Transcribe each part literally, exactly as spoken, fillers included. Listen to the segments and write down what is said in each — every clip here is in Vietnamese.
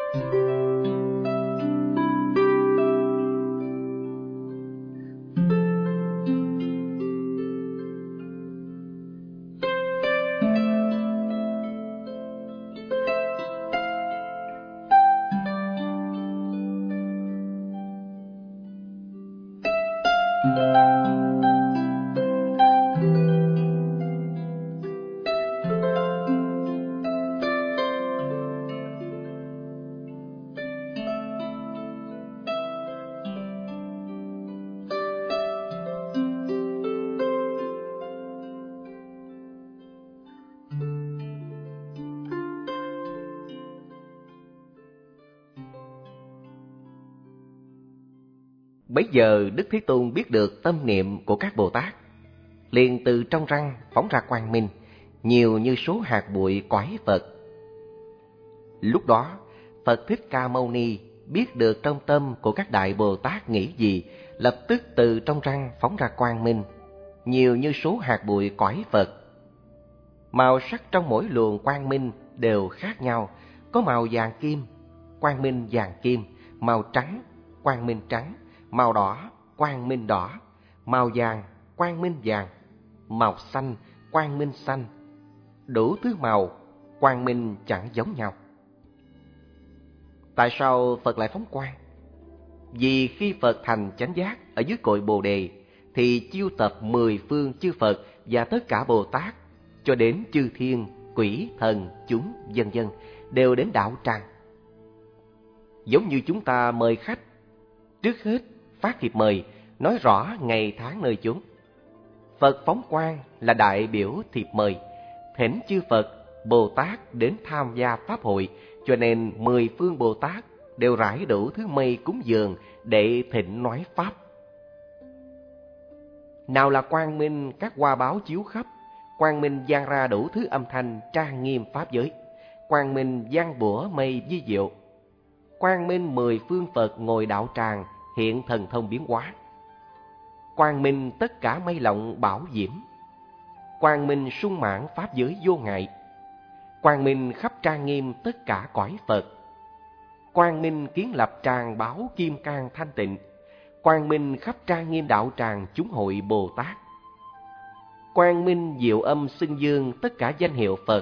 Bấy giờ Đức Thế Tôn biết được tâm niệm của các Bồ Tát, liền từ trong răng phóng ra quang minh, nhiều như số hạt bụi cõi Phật. Lúc đó, Phật Thích Ca Mâu Ni biết được trong tâm của các Đại Bồ Tát nghĩ gì, lập tức từ trong răng phóng ra quang minh, nhiều như số hạt bụi cõi Phật. Màu sắc trong mỗi luồng quang minh đều khác nhau, có màu vàng kim, quang minh vàng kim, màu trắng, quang minh trắng, màu đỏ, quang minh đỏ, màu vàng, quang minh vàng, màu xanh, quang minh xanh. Đủ thứ màu, quang minh chẳng giống nhau. Tại sao Phật lại phóng quang? Vì khi Phật thành chánh giác ở dưới cội Bồ Đề, thì chiêu tập mười phương chư Phật và tất cả Bồ Tát, cho đến chư thiên, quỷ, thần, chúng, vân vân, đều đến đạo tràng. Giống như chúng ta mời khách, trước hết phát thiệp mời, nói rõ ngày tháng nơi chốn. Phật phóng quang là đại biểu thiệp mời, thỉnh chư Phật, Bồ Tát đến tham gia pháp hội, cho nên mười phương Bồ Tát đều rải đủ thứ mây cúng dường để thỉnh nói pháp. Nào là quang minh các hoa báo chiếu khắp, quang minh vang ra đủ thứ âm thanh trang nghiêm pháp giới, quang minh vang bủa mây vi diệu, quang minh mười phương Phật ngồi đạo tràng hiện thần thông biến hóa, quang minh tất cả mây lọng bảo diễm, quang minh sung mãn pháp giới vô ngại, quang minh khắp trang nghiêm tất cả cõi Phật, quang minh kiến lập tràng báo kim cang thanh tịnh, quang minh khắp trang nghiêm đạo tràng chúng hội Bồ Tát, quang minh diệu âm xưng dương tất cả danh hiệu Phật.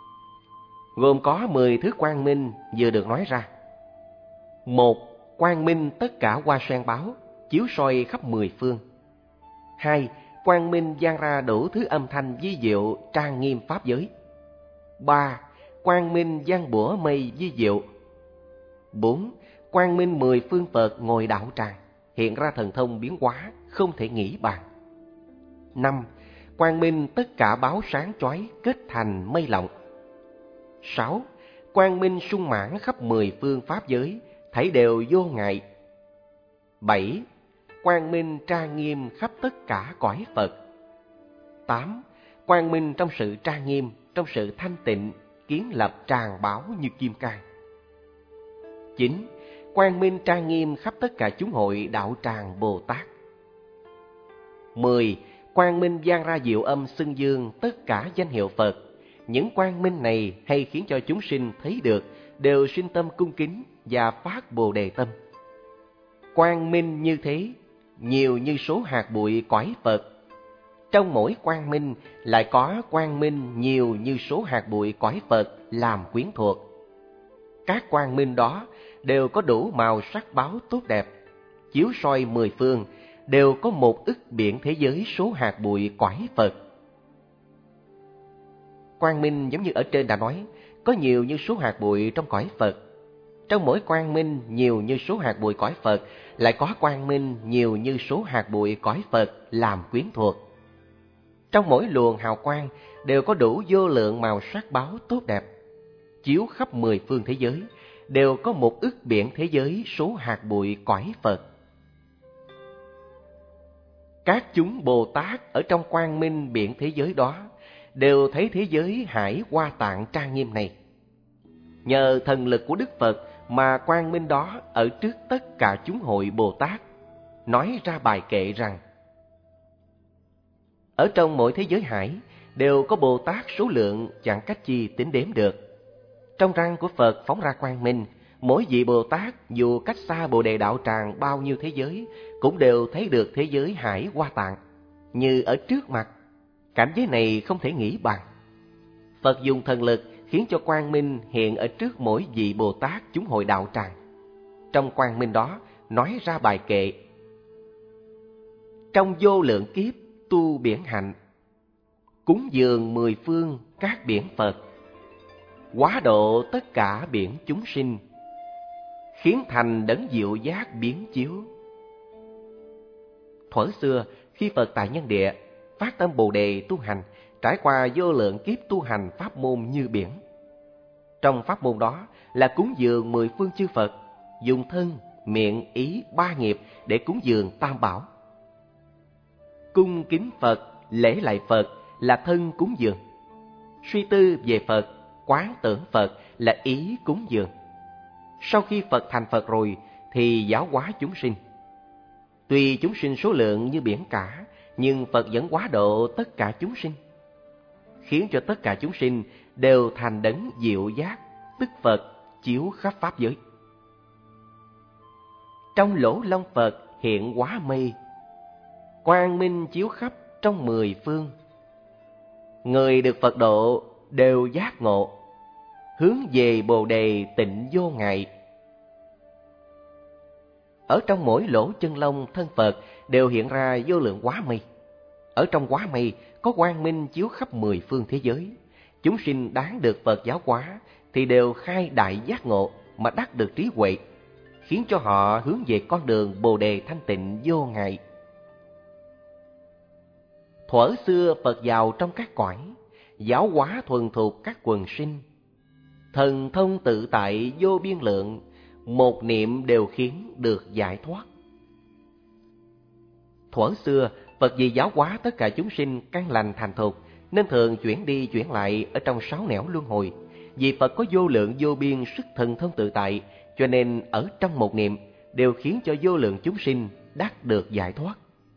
Gồm có mười thứ quang minh vừa được nói ra. Một, quang minh tất cả hoa sen báo chiếu soi khắp mười phương. Hai, quang minh vang ra đủ thứ âm thanh vi diệu trang nghiêm pháp giới. Ba, quang minh vang bủa mây vi diệu. Bốn, quang minh mười phương Phật ngồi đạo tràng hiện ra thần thông biến hóa không thể nghĩ bàn. Năm, quang minh tất cả báo sáng chói kết thành mây lọng. Sáu, quang minh sung mãn khắp mười phương pháp giới thảy đều vô ngại. Bảy, quang minh trang nghiêm khắp tất cả cõi Phật. Tám, quang minh trong sự trang nghiêm, trong sự thanh tịnh, kiến lập tràng bảo như kim cang. Chín, quang minh trang nghiêm khắp tất cả chúng hội đạo tràng Bồ Tát. Mười, quang minh vang ra diệu âm xưng dương tất cả danh hiệu Phật. Những quang minh này hay khiến cho chúng sinh thấy được, đều sinh tâm cung kính và phát Bồ Đề tâm. Quang minh như thế, nhiều như số hạt bụi cõi Phật. Trong mỗi quang minh lại có quang minh nhiều như số hạt bụi cõi Phật làm quyến thuộc. Các quang minh đó đều có đủ màu sắc báo tốt đẹp, chiếu soi mười phương, đều có một ức biển thế giới số hạt bụi cõi Phật. Quang minh giống như ở trên đã nói, có nhiều như số hạt bụi trong cõi Phật. Trong mỗi quang minh nhiều như số hạt bụi cõi Phật, lại có quang minh nhiều như số hạt bụi cõi Phật làm quyến thuộc. Trong mỗi luồng hào quang đều có đủ vô lượng màu sắc báo tốt đẹp, chiếu khắp mười phương thế giới, đều có một ức biển thế giới số hạt bụi cõi Phật. Các chúng Bồ Tát ở trong quang minh biển thế giới đó đều thấy thế giới hải hoa tạng trang nghiêm này. Nhờ thần lực của Đức Phật mà quang minh đó ở trước tất cả chúng hội Bồ Tát nói ra bài kệ rằng: ở trong mỗi thế giới hải đều có Bồ Tát số lượng chẳng cách chi tính đếm được. Trong răng của Phật phóng ra quang minh, mỗi vị Bồ Tát dù cách xa Bồ Đề đạo tràng bao nhiêu thế giới, cũng đều thấy được thế giới Hải Hoa Tạng như ở trước mặt. Cảnh giới này không thể nghĩ bàn. Phật dùng thần lực khiến cho quang minh hiện ở trước mỗi vị Bồ Tát chúng hội đạo tràng. Trong quang minh đó nói ra bài kệ: trong vô lượng kiếp tu biển hạnh, cúng dường mười phương các biển Phật, hóa độ tất cả biển chúng sinh, khiến thành đấng diệu giác biến chiếu. Thuở xưa, khi Phật tại nhân địa phát tâm Bồ Đề tu hành, trải qua vô lượng kiếp tu hành pháp môn như biển. Trong pháp môn đó là cúng dường mười phương chư Phật, dùng thân, miệng, ý, ba nghiệp để cúng dường tam bảo. Cung kính Phật, lễ lạy Phật là thân cúng dường. Suy tư về Phật, quán tưởng Phật là ý cúng dường. Sau khi Phật thành Phật rồi thì giáo hóa chúng sinh. Tuy chúng sinh số lượng như biển cả, nhưng Phật vẫn hóa độ tất cả chúng sinh, khiến cho tất cả chúng sinh đều thành đấng diệu giác, tức Phật chiếu khắp pháp giới. Trong lỗ long Phật hiện hóa mây, quang minh chiếu khắp trong mười phương. Người được Phật độ đều giác ngộ, hướng về Bồ Đề tịnh vô ngại. Ở trong mỗi lỗ chân lông thân Phật đều hiện ra vô lượng hóa mây. Ở trong hóa mây có quang minh chiếu khắp mười phương thế giới. Chúng sinh đáng được Phật giáo hóa thì đều khai đại giác ngộ mà đắc được trí huệ, khiến cho họ hướng về con đường Bồ Đề thanh tịnh vô ngại. Thuở xưa Phật vào trong các cõi, giáo hóa thuần thuộc các quần sinh. Thần thông tự tại vô biên lượng, một niệm đều khiến được giải thoát. Thuở xưa Phật vì giáo hóa tất cả chúng sinh căn lành thành thục, nên thường chuyển đi chuyển lại ở trong sáu nẻo luân hồi. Vì Phật có vô lượng vô biên sức thần thông tự tại, cho nên ở trong một niệm đều khiến cho vô lượng chúng sinh đắc được giải thoát.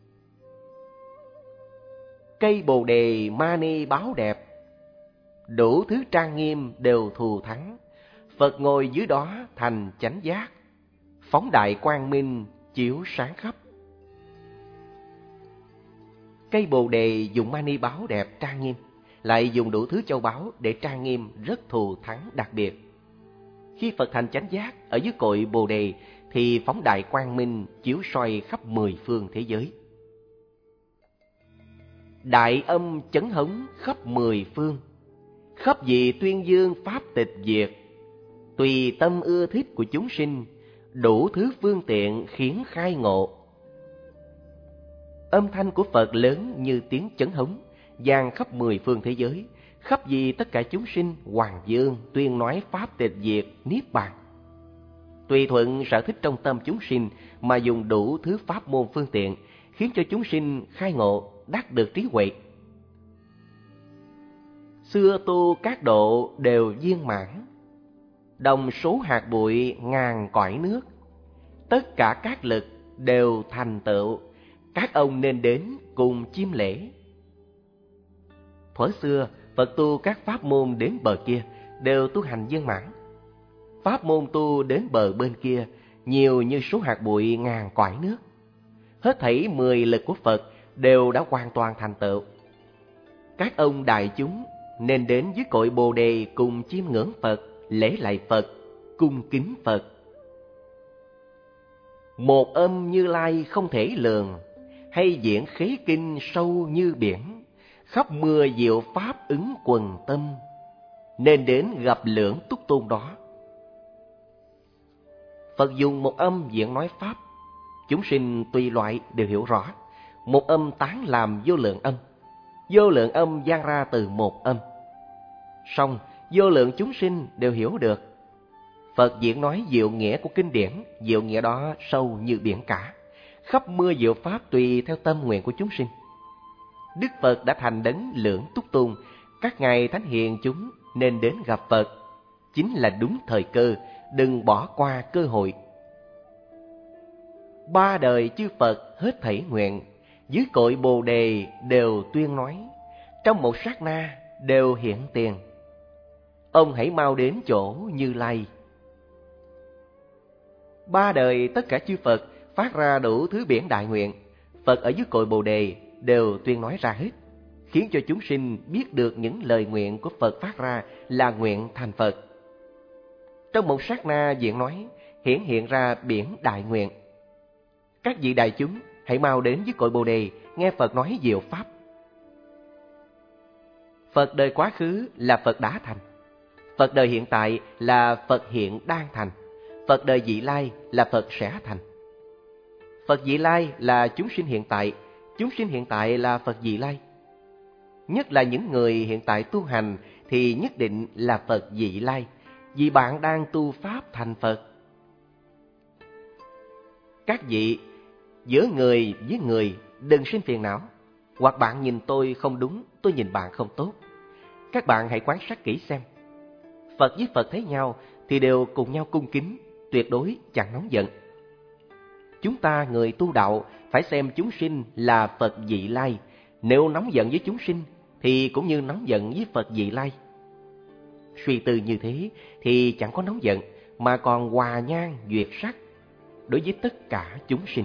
Cây Bồ Đề mani báo đẹp, đủ thứ trang nghiêm đều thù thắng. Phật ngồi dưới đó thành chánh giác, phóng đại quang minh chiếu sáng khắp. Cây Bồ Đề dùng mani báo đẹp trang nghiêm, lại dùng đủ thứ châu báu để trang nghiêm rất thù thắng đặc biệt. Khi Phật thành chánh giác ở dưới cội Bồ Đề thì phóng đại quang minh chiếu soi khắp mười phương thế giới. Đại âm chấn hống khắp mười phương, khắp vị tuyên dương pháp tịch diệt. Tùy tâm ưa thích của chúng sinh, đủ thứ phương tiện khiến khai ngộ. Âm thanh của Phật lớn như tiếng chấn hống, vang khắp mười phương thế giới, khắp vì tất cả chúng sinh hoàng dương tuyên nói pháp tịch diệt niết bàn. Tùy thuận sở thích trong tâm chúng sinh mà dùng đủ thứ pháp môn phương tiện, khiến cho chúng sinh khai ngộ, đắc được trí huệ. Xưa tu các độ đều viên mãn, đồng số hạt bụi ngàn cõi nước. Tất cả các lực đều thành tựu, các ông nên đến cùng chiêm lễ. Thuở xưa Phật tu các pháp môn đến bờ kia đều tu hành viên mãn. Pháp môn tu đến bờ bên kia nhiều như số hạt bụi ngàn cõi nước. Hết thảy mười lực của Phật đều đã hoàn toàn thành tựu. Các ông đại chúng nên đến dưới cội Bồ Đề cùng chiêm ngưỡng Phật, lễ lạy Phật, cung kính Phật. Một âm Như Lai không thể lường, hay diễn khế kinh sâu như biển. Khắp mưa diệu pháp ứng quần tâm, nên đến gặp lưỡng túc tôn đó. Phật dùng một âm diễn nói pháp, chúng sinh tùy loại đều hiểu rõ. Một âm tán làm vô lượng âm, vô lượng âm vang ra từ một âm. Song vô lượng chúng sinh đều hiểu được. Phật diễn nói diệu nghĩa của kinh điển, diệu nghĩa đó sâu như biển cả. Khắp mưa diệu pháp tùy theo tâm nguyện của chúng sinh. Đức Phật đã thành đấng lưỡng túc tôn, các ngài thánh hiền chúng nên đến gặp Phật. Chính là đúng thời cơ, đừng bỏ qua cơ hội. Ba đời chư Phật hết thảy nguyện, dưới cội Bồ Đề đều tuyên nói, trong một sát na đều hiện tiền. Ông hãy mau đến chỗ Như Lai. Ba đời tất cả chư Phật phát ra đủ thứ biển đại nguyện. Phật ở dưới cội Bồ Đề đều tuyên nói ra hết, khiến cho chúng sinh biết được những lời nguyện của Phật phát ra là nguyện thành Phật. Trong một sát na diện nói, hiển hiện ra biển đại nguyện. Các vị đại chúng hãy mau đến với cội Bồ Đề, nghe Phật nói diệu pháp. Phật đời quá khứ là Phật đã thành, Phật đời hiện tại là Phật hiện đang thành, Phật đời vị lai là Phật sẽ thành. Phật vị lai là chúng sinh hiện tại, chúng sinh hiện tại là Phật vị lai. Nhất là những người hiện tại tu hành thì nhất định là Phật vị lai, vì bạn đang tu pháp thành Phật. Các vị, giữa người với người đừng sinh phiền não, hoặc bạn nhìn tôi không đúng, tôi nhìn bạn không tốt. Các bạn hãy quan sát kỹ xem. Phật với Phật thấy nhau thì đều cùng nhau cung kính, tuyệt đối chẳng nóng giận. Chúng ta người tu đạo phải xem chúng sinh là Phật vị lai. Nếu nóng giận với chúng sinh thì cũng như nóng giận với Phật vị lai. Suy tư như thế thì chẳng có nóng giận, mà còn hòa nhan duyệt sắc đối với tất cả chúng sinh.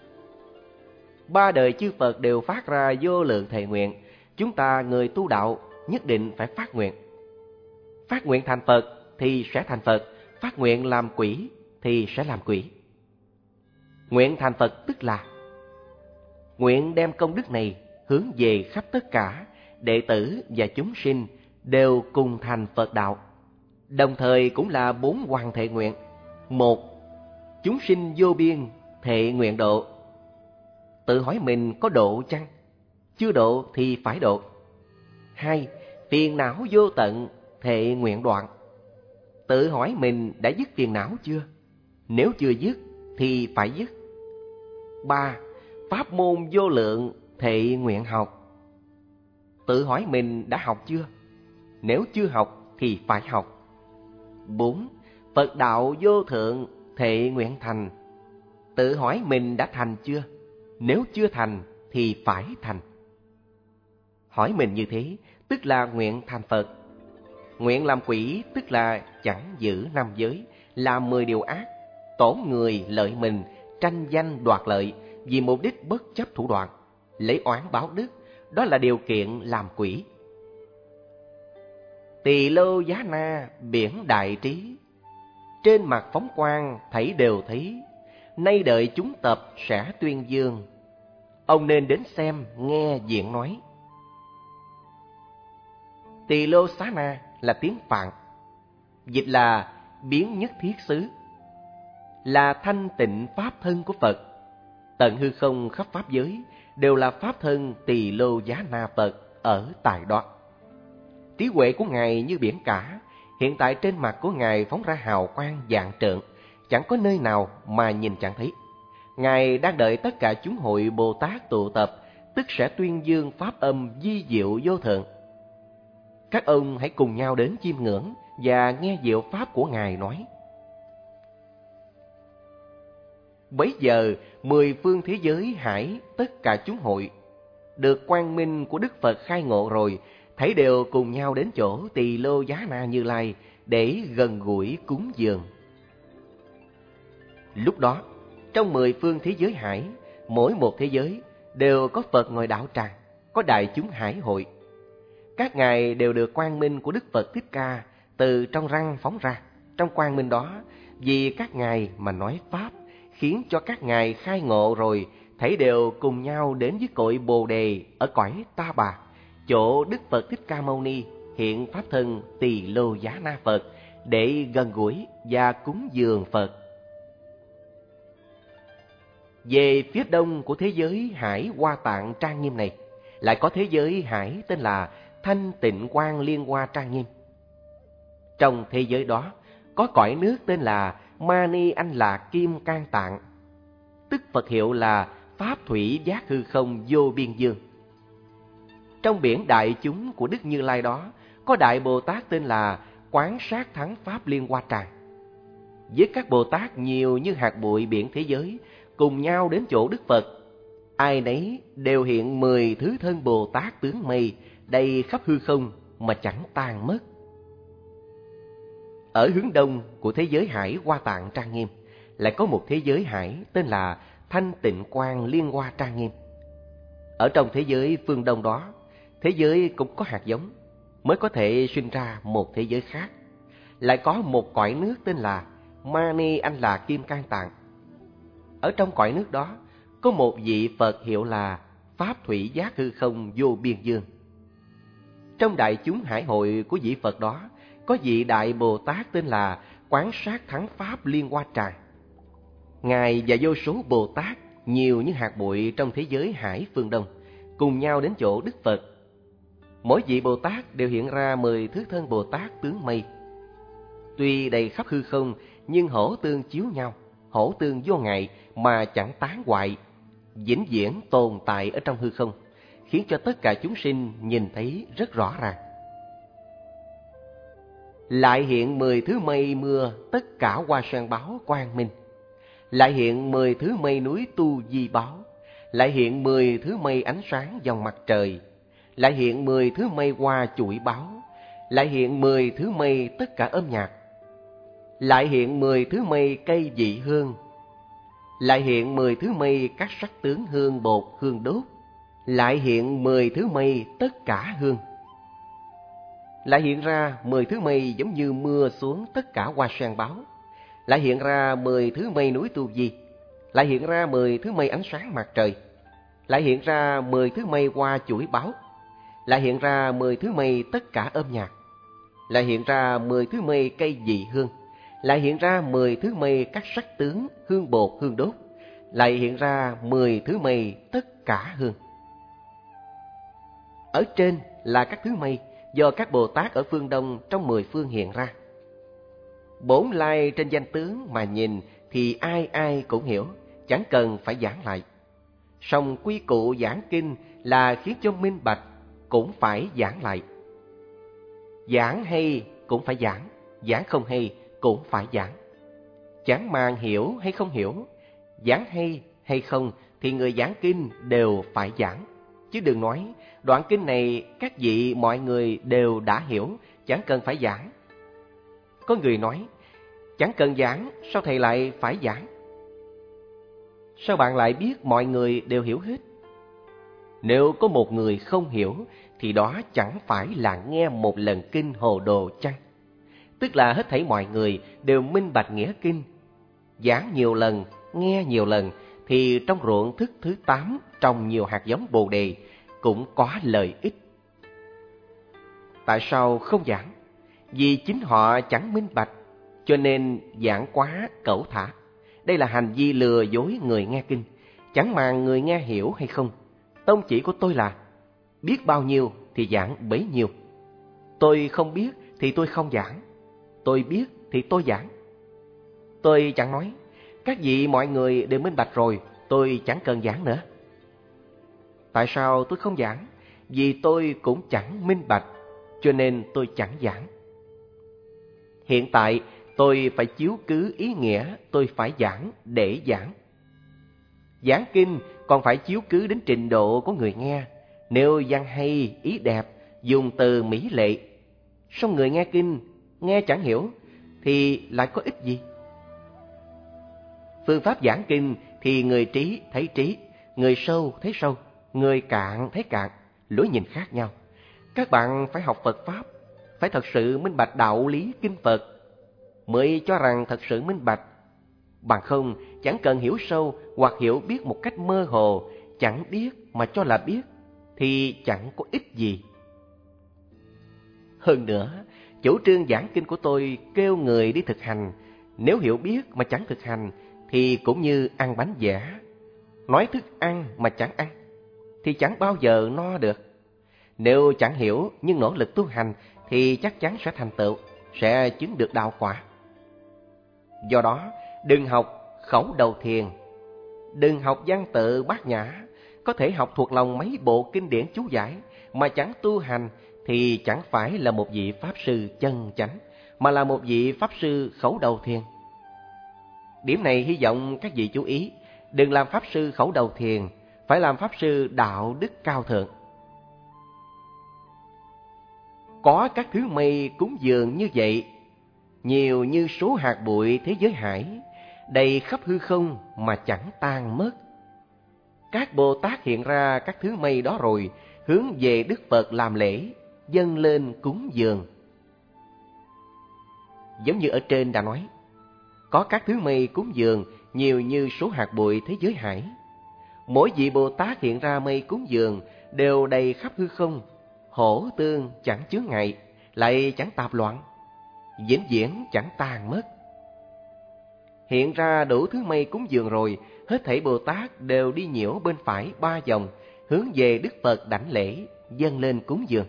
Ba đời chư Phật đều phát ra vô lượng thệ nguyện. Chúng ta người tu đạo nhất định phải phát nguyện. Phát nguyện thành Phật thì sẽ thành Phật, phát nguyện làm quỷ thì sẽ làm quỷ. Nguyện thành Phật tức là nguyện đem công đức này hướng về khắp tất cả đệ tử và chúng sinh đều cùng thành Phật đạo. Đồng thời cũng là bốn hoàn thệ nguyện. Một, chúng sinh vô biên thệ nguyện độ. Tự hỏi mình có độ chăng? Chưa độ thì phải độ. Hai, phiền não vô tận thệ nguyện đoạn. Tự hỏi mình đã dứt phiền não chưa? Nếu chưa dứt thì phải dứt. Ba, pháp môn vô lượng thệ nguyện học. Tự hỏi mình đã học chưa? Nếu chưa học thì phải học. Bốn, Phật đạo vô thượng thệ nguyện thành. Tự hỏi mình đã thành chưa? Nếu chưa thành thì phải thành. Hỏi mình như thế tức là nguyện thành Phật. Nguyện làm quỷ tức là chẳng giữ năm giới, làm mười điều ác, tổn người lợi mình, tranh danh đoạt lợi, vì mục đích bất chấp thủ đoạn, lấy oán báo đức, đó là điều kiện làm quỷ. Tỳ lô giá na biển đại trí, trên mặt phóng quang thảy đều thấy, nay đợi chúng tập sẽ tuyên dương. Ông nên đến xem nghe diễn nói. Tỳ lô xá na là tiếng Phạn, dịch là biến nhất thiết xứ, là thanh tịnh pháp thân của Phật. Tận hư không khắp pháp giới đều là pháp thân Tỳ lô giá na Phật ở tại đó. Trí huệ của Ngài như biển cả, hiện tại trên mặt của Ngài phóng ra hào quang vạn trượng, chẳng có nơi nào mà nhìn chẳng thấy. Ngài đang đợi tất cả chúng hội Bồ Tát tụ tập, tức sẽ tuyên dương pháp âm vi diệu vô thượng. Các ông hãy cùng nhau đến chiêm ngưỡng và nghe diệu pháp của Ngài nói. Bấy giờ, mười phương thế giới hải tất cả chúng hội, được quang minh của Đức Phật khai ngộ rồi, thấy đều cùng nhau đến chỗ Tỳ lô giá na Như Lai để gần gũi cúng dường. Lúc đó, trong mười phương thế giới hải, mỗi một thế giới đều có Phật ngồi đạo tràng, có đại chúng hải hội. Các ngài đều được quang minh của Đức Phật Thích Ca từ trong răng phóng ra. Trong quang minh đó, vì các ngài mà nói pháp, khiến cho các ngài khai ngộ rồi, thấy đều cùng nhau đến với cội Bồ Đề ở cõi Ta Bà, chỗ Đức Phật Thích Ca Mâu Ni hiện pháp thân Tỳ lô giá na Phật để gần gũi và cúng dường Phật. Về phía đông của thế giới hải Hoa Tạng trang nghiêm này, lại có thế giới hải tên là Thanh Tịnh Quang Liên Hoa trang nghiêm. Trong thế giới đó có cõi nước tên là Mani Anh Lạc Kim Cang Tạng, tức Phật hiệu là Pháp Thủy Giác Hư Không Vô Biên Dương. Trong biển đại chúng của Đức Như Lai đó có Đại Bồ Tát tên là Quán Sát Thắng Pháp Liên Hoa Tràng, với các Bồ Tát nhiều như hạt bụi biển thế giới, cùng nhau đến chỗ Đức Phật. Ai nấy đều hiện mười thứ thân Bồ Tát tướng mây, đầy khắp hư không mà chẳng tan mất. Ở hướng đông của thế giới hải Hoa Tạng trang nghiêm lại có một thế giới hải tên là Thanh Tịnh Quang Liên Hoa Trang Nghiêm. Ở trong thế giới phương Đông đó, thế giới cũng có hạt giống, mới có thể sinh ra một thế giới khác. Lại có một cõi nước tên là Mani Anh Là Kim Cang Tạng. Ở trong cõi nước đó, có một vị Phật hiệu là Pháp Thủy Giác Hư Không Vô Biên Dương. Trong đại chúng hải hội của vị Phật đó, có vị Đại Bồ Tát tên là Quán Sát Thắng Pháp Liên Hoa Tràng. Ngài và vô số Bồ Tát, nhiều như hạt bụi trong thế giới hải phương Đông, cùng nhau đến chỗ Đức Phật. Mỗi vị Bồ Tát đều hiện ra mười thứ thân Bồ Tát tướng mây. Tuy đầy khắp hư không, nhưng hỗ tương chiếu nhau, hỗ tương vô ngại mà chẳng tán hoại, vĩnh viễn tồn tại ở trong hư không, khiến cho tất cả chúng sinh nhìn thấy rất rõ ràng. Lại hiện mười thứ mây mưa, tất cả hoa sen báo quang minh. Lại hiện mười thứ mây núi tu di báo. Lại hiện mười thứ mây ánh sáng dòng mặt trời. Lại hiện mười thứ mây hoa chuỗi báo. Lại hiện mười thứ mây tất cả âm nhạc. Lại hiện mười thứ mây cây vị hương. Lại hiện mười thứ mây các sắc tướng hương bột hương đốt. Lại hiện mười thứ mây tất cả hương. Lại hiện ra mười thứ mây giống như mưa xuống tất cả hoa sen báo. Lại hiện ra mười thứ mây núi tu di. Lại hiện ra mười thứ mây ánh sáng mặt trời. Lại hiện ra mười thứ mây hoa chuỗi báo. Lại hiện ra mười thứ mây tất cả âm nhạc. Lại hiện ra mười thứ mây cây vị hương. Lại hiện ra mười thứ mây các sắc tướng hương bột hương đốt. Lại hiện ra mười thứ mây tất cả hương. Ở trên là các thứ mây do các Bồ Tát ở phương Đông trong mười phương hiện ra. Bổn lai trên danh tướng mà nhìn thì ai ai cũng hiểu, chẳng cần phải giảng lại. Song quy cụ giảng kinh là khiến cho minh bạch, cũng phải giảng lại. Giảng hay cũng phải giảng, giảng không hay cũng phải giảng. Chẳng màng hiểu hay không hiểu, giảng hay hay không thì người giảng kinh đều phải giảng. Chứ đừng nói đoạn kinh này các vị mọi người đều đã hiểu, chẳng cần phải giảng. Có người nói, chẳng cần giảng, sao thầy lại phải giảng? Sao bạn lại biết mọi người đều hiểu hết? Nếu có một người không hiểu, thì đó chẳng phải là nghe một lần kinh hồ đồ chăng? Tức là hết thảy mọi người đều minh bạch nghĩa kinh. Giảng nhiều lần, nghe nhiều lần, thì trong ruộng thức thứ tám trồng nhiều hạt giống bồ đề, cũng có lợi ích. Tại sao không giảng? Vì chính họ chẳng minh bạch, cho nên giảng quá cẩu thả. Đây là hành vi lừa dối người nghe kinh, chẳng màng người nghe hiểu hay không. Tông chỉ của tôi là biết bao nhiêu thì giảng bấy nhiêu. Tôi không biết thì tôi không giảng. Tôi biết thì tôi giảng. Tôi chẳng nói, các vị mọi người đều minh bạch rồi, tôi chẳng cần giảng nữa. Tại sao tôi không giảng? Vì tôi cũng chẳng minh bạch, cho nên tôi chẳng giảng. Hiện tại tôi phải chiếu cứ ý nghĩa tôi phải giảng để giảng. Giảng kinh còn phải chiếu cứ đến trình độ của người nghe. Nếu văn hay, ý đẹp, dùng từ mỹ lệ, song người nghe kinh nghe chẳng hiểu thì lại có ích gì? Phương pháp giảng kinh thì người trí thấy trí, người sâu thấy sâu, người cạn thấy cạn, lối nhìn khác nhau. Các bạn phải học Phật Pháp, phải thật sự minh bạch đạo lý kinh Phật, mới cho rằng thật sự minh bạch. Bằng không, chẳng cần hiểu sâu hoặc hiểu biết một cách mơ hồ, chẳng biết mà cho là biết, thì chẳng có ích gì. Hơn nữa, chủ trương giảng kinh của tôi kêu người đi thực hành. Nếu hiểu biết mà chẳng thực hành, thì cũng như ăn bánh vẽ. Nói thức ăn mà chẳng ăn, thì chẳng bao giờ no được. Nếu chẳng hiểu nhưng nỗ lực tu hành, thì chắc chắn sẽ thành tựu, sẽ chứng được đạo quả. Do đó, đừng học khẩu đầu thiền, đừng học văn tự bát nhã. Có thể học thuộc lòng mấy bộ kinh điển chú giải mà chẳng tu hành, thì chẳng phải là một vị Pháp sư chân chánh, mà là một vị Pháp sư khẩu đầu thiền. Điểm này hy vọng các vị chú ý, đừng làm Pháp sư khẩu đầu thiền, phải làm Pháp sư đạo đức cao thượng. Có các thứ mây cúng dường như vậy, nhiều như số hạt bụi thế giới hải, đầy khắp hư không mà chẳng tan mất. Các Bồ Tát hiện ra các thứ mây đó rồi, hướng về Đức Phật làm lễ, dâng lên cúng dường. Giống như ở trên đã nói, có các thứ mây cúng dường nhiều như số hạt bụi thế giới hải. Mỗi vị Bồ Tát hiện ra mây cúng dường đều đầy khắp hư không, hổ tương chẳng chướng ngại, lại chẳng tạp loạn, vĩnh viễn chẳng tan mất. Hiện ra đủ thứ mây cúng dường rồi, hết thảy Bồ Tát đều đi nhiễu bên phải ba vòng, hướng về Đức Phật đảnh lễ, dâng lên cúng dường.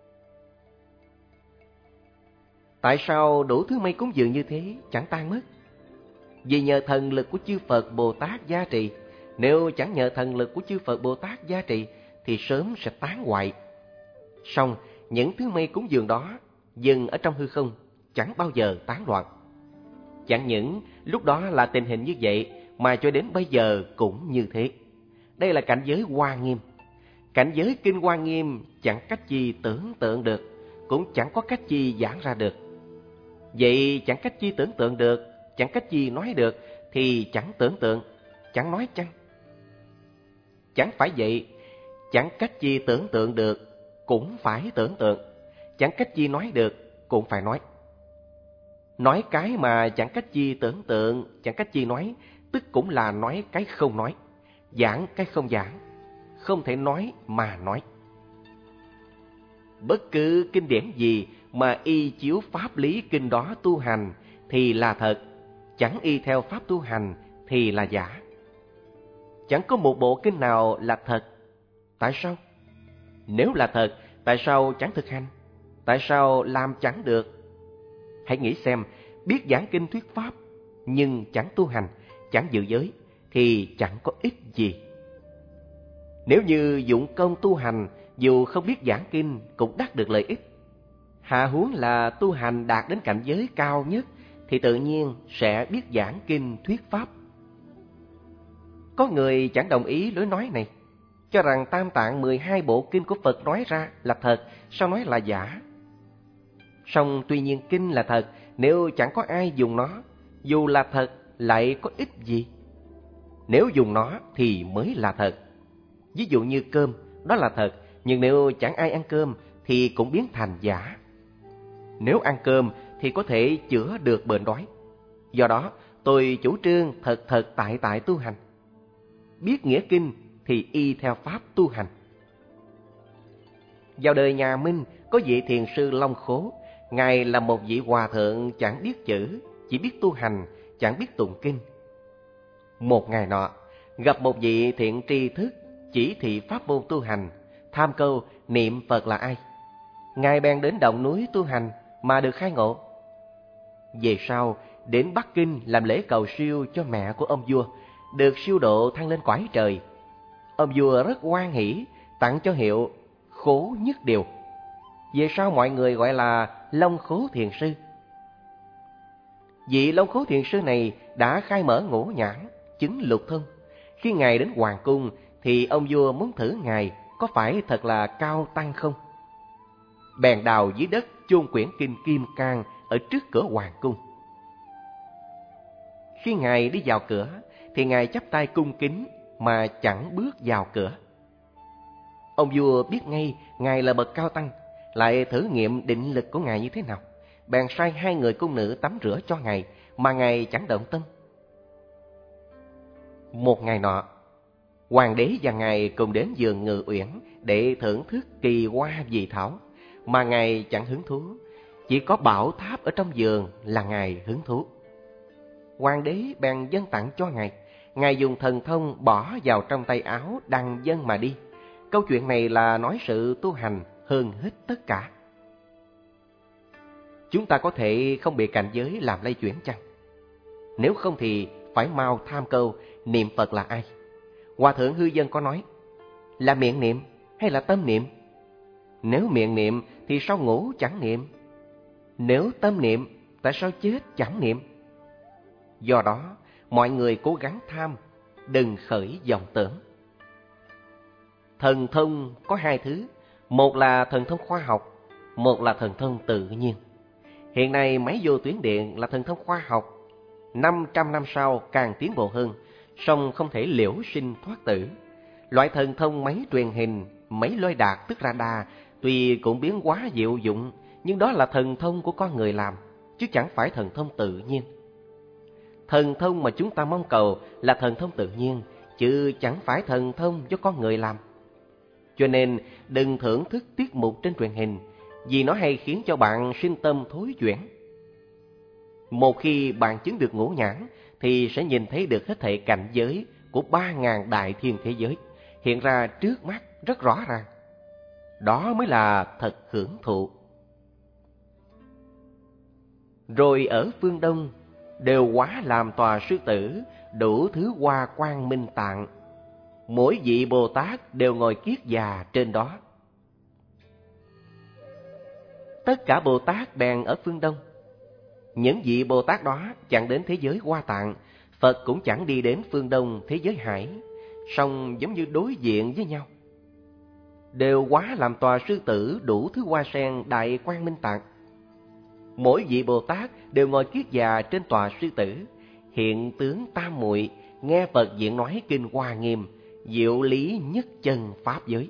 Tại sao đủ thứ mây cúng dường như thế chẳng tan mất? Vì nhờ thần lực của chư Phật Bồ Tát gia trì. Nếu chẳng nhờ thần lực của chư Phật Bồ Tát gia trì thì sớm sẽ tán hoại. Song những thứ mây cúng dường đó dừng ở trong hư không, chẳng bao giờ tán loạn. Chẳng những lúc đó là tình hình như vậy, mà cho đến bây giờ cũng như thế. Đây là cảnh giới Hoa Nghiêm. Cảnh giới Kinh Hoa Nghiêm chẳng cách chi tưởng tượng được, cũng chẳng có cách chi giảng ra được. Vậy chẳng cách chi tưởng tượng được, chẳng cách chi nói được, thì chẳng tưởng tượng, chẳng nói chăng? Chẳng phải vậy, chẳng cách chi tưởng tượng được, cũng phải tưởng tượng, chẳng cách chi nói được, cũng phải nói. Nói cái mà chẳng cách chi tưởng tượng, chẳng cách chi nói, tức cũng là nói cái không nói, giảng cái không giảng, không thể nói mà nói. Bất cứ kinh điển gì mà y chiếu pháp lý kinh đó tu hành thì là thật, chẳng y theo pháp tu hành thì là giả. Chẳng có một bộ kinh nào là thật. Tại sao? Nếu là thật, tại sao chẳng thực hành? Tại sao làm chẳng được? Hãy nghĩ xem, biết giảng kinh thuyết pháp nhưng chẳng tu hành, chẳng giữ giới thì chẳng có ích gì. Nếu như dụng công tu hành, dù không biết giảng kinh cũng đắc được lợi ích. Hạ huống là tu hành đạt đến cảnh giới cao nhất thì tự nhiên sẽ biết giảng kinh thuyết pháp. Có người chẳng đồng ý lối nói này, cho rằng Tam Tạng mười hai bộ kinh của Phật nói ra là thật, sao nói là giả? Song tuy nhiên kinh là thật, nếu chẳng có ai dùng nó, dù là thật lại có ích gì? Nếu dùng nó thì mới là thật. Ví dụ như cơm, đó là thật, nhưng nếu chẳng ai ăn cơm thì cũng biến thành giả. Nếu ăn cơm thì có thể chữa được bệnh đói. Do đó, tôi chủ trương thật thật tại tại tu hành. Biết nghĩa kinh thì y theo pháp tu hành. Vào đời nhà Minh, có vị thiền sư Long Khố. Ngài là một vị hòa thượng chẳng biết chữ, chỉ biết tu hành, chẳng biết tụng kinh. Một ngày nọ, gặp một vị thiện tri thức chỉ thị pháp môn tu hành, tham câu niệm Phật là ai. Ngài bèn đến động núi tu hành mà được khai ngộ. Về sau, đến Bắc Kinh làm lễ cầu siêu cho mẹ của ông vua, được siêu độ thăng lên cõi trời. Ông vua rất hoan hỷ, tặng cho hiệu Khố Nhất Điều. Về sau mọi người gọi là Long Khố Thiền Sư. Vị Long Khố Thiền Sư này đã khai mở ngũ nhãn, chứng lục thông. Khi Ngài đến hoàng cung thì ông vua muốn thử Ngài có phải thật là cao tăng không. Bèn đào dưới đất chôn quyển kinh Kim Cang ở trước cửa hoàng cung. Khi Ngài đi vào cửa thì Ngài chắp tay cung kính mà chẳng bước vào cửa. Ông vua biết ngay Ngài là bậc cao tăng, lại thử nghiệm định lực của Ngài như thế nào. Bèn sai hai người cung nữ tắm rửa cho Ngài, mà Ngài chẳng động tâm. Một ngày nọ, hoàng đế và Ngài cùng đến vườn Ngự Uyển để thưởng thức kỳ hoa dị thảo, mà Ngài chẳng hứng thú. Chỉ có bảo tháp ở trong vườn là Ngài hứng thú. Hoàng đế bèn dâng tặng cho Ngài. Ngài dùng thần thông bỏ vào trong tay áo đằng dâng mà đi. Câu chuyện này là nói sự tu hành hơn hết tất cả. Chúng ta có thể không bị cảnh giới làm lay chuyển chăng? Nếu không thì phải mau tham câu niệm Phật là ai. Hòa thượng Hư Dân có nói, là miệng niệm hay là tâm niệm? Nếu miệng niệm thì sao ngủ chẳng niệm? Nếu tâm niệm, tại sao chết chẳng niệm? Do đó, mọi người cố gắng tham, đừng khởi vọng tưởng. Thần thông có hai thứ, một là thần thông khoa học, một là thần thông tự nhiên. Hiện nay máy vô tuyến điện là thần thông khoa học, năm trăm năm sau càng tiến bộ hơn, song không thể liễu sinh thoát tử. Loại thần thông máy truyền hình, máy lôi đạt tức radar, tuy cũng biến hóa diệu dụng, nhưng đó là thần thông của con người làm, chứ chẳng phải thần thông tự nhiên. Thần thông mà chúng ta mong cầu là thần thông tự nhiên, chứ chẳng phải thần thông do con người làm. Cho nên đừng thưởng thức tiết mục trên truyền hình, vì nó hay khiến cho bạn sinh tâm thối chuyển. Một khi bạn chứng được ngũ nhãn, thì sẽ nhìn thấy được hết thảy cảnh giới của ba ngàn đại thiên thế giới hiện ra trước mắt rất rõ ràng. Đó mới là thật hưởng thụ. Rồi ở phương Đông, đều hóa làm tòa sư tử, đủ thứ hoa quang minh tạng. Mỗi vị Bồ Tát đều ngồi kiết già trên đó. Tất cả Bồ Tát bèn ở phương Đông. Những vị Bồ Tát đó chẳng đến thế giới Hoa Tạng, Phật cũng chẳng đi đến phương Đông thế giới Hải, song giống như đối diện với nhau. Đều hóa làm tòa sư tử, đủ thứ hoa sen đại quang minh tạng. Mỗi vị Bồ Tát đều ngồi kiết già trên tòa sư tử, hiện tướng tam muội, nghe Phật diễn nói kinh Hoa Nghiêm, diệu lý nhất chân pháp giới.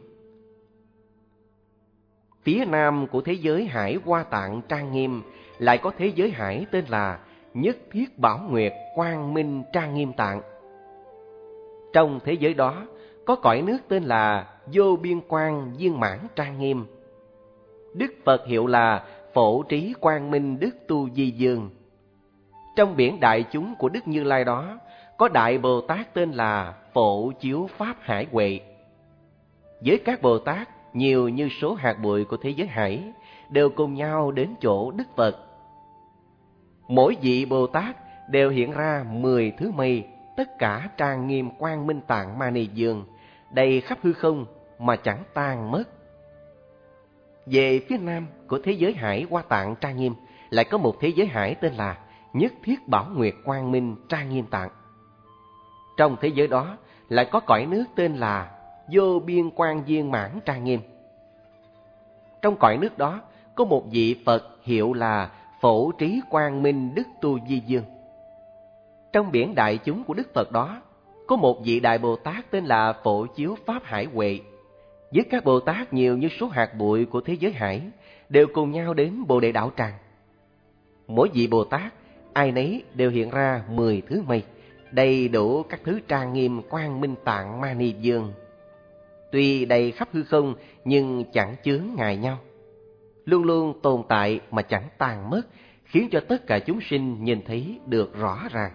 Phía nam của thế giới Hải Hoa Tạng trang nghiêm lại có thế giới Hải tên là Nhất Thiết Bảo Nguyệt Quang Minh Trang Nghiêm Tạng. Trong thế giới đó có cõi nước tên là Vô Biên Quang Viên Mãn Trang Nghiêm. Đức Phật hiệu là Phổ Trí Quang Minh Đức Tu Di Dương. Trong biển đại chúng của Đức Như Lai đó có Đại Bồ Tát tên là Phổ Chiếu Pháp Hải Huệ. Với các Bồ Tát nhiều như số hạt bụi của thế giới Hải, đều cùng nhau đến chỗ Đức Phật. Mỗi vị Bồ Tát đều hiện ra mười thứ mây, tất cả trang nghiêm quang minh tạng mani dương, đầy khắp hư không mà chẳng tan mất. Về phía nam của thế giới Hải Hoa Tạng trang nghiêm lại có một thế giới Hải tên là Nhất Thiết Bảo Nguyệt Quang Minh Trang Nghiêm Tạng. Trong thế giới đó lại có cõi nước tên là Vô Biên Quang Viên Mãn Trang Nghiêm. Trong cõi nước đó có một vị Phật hiệu là Phổ Trí Quang Minh Đức Tu Di Dương. Trong biển đại chúng của Đức Phật đó có một vị Đại Bồ Tát tên là Phổ Chiếu Pháp Hải Huệ. Với các Bồ Tát nhiều như số hạt bụi của thế giới Hải, đều cùng nhau đến Bồ Đề Đạo Tràng. Mỗi vị Bồ Tát ai nấy đều hiện ra mười thứ mây, đầy đủ các thứ trang nghiêm quang minh tạng mani dương. Tuy đầy khắp hư không nhưng chẳng chướng ngại nhau, luôn luôn tồn tại mà chẳng tàn mất, khiến cho tất cả chúng sinh nhìn thấy được rõ ràng.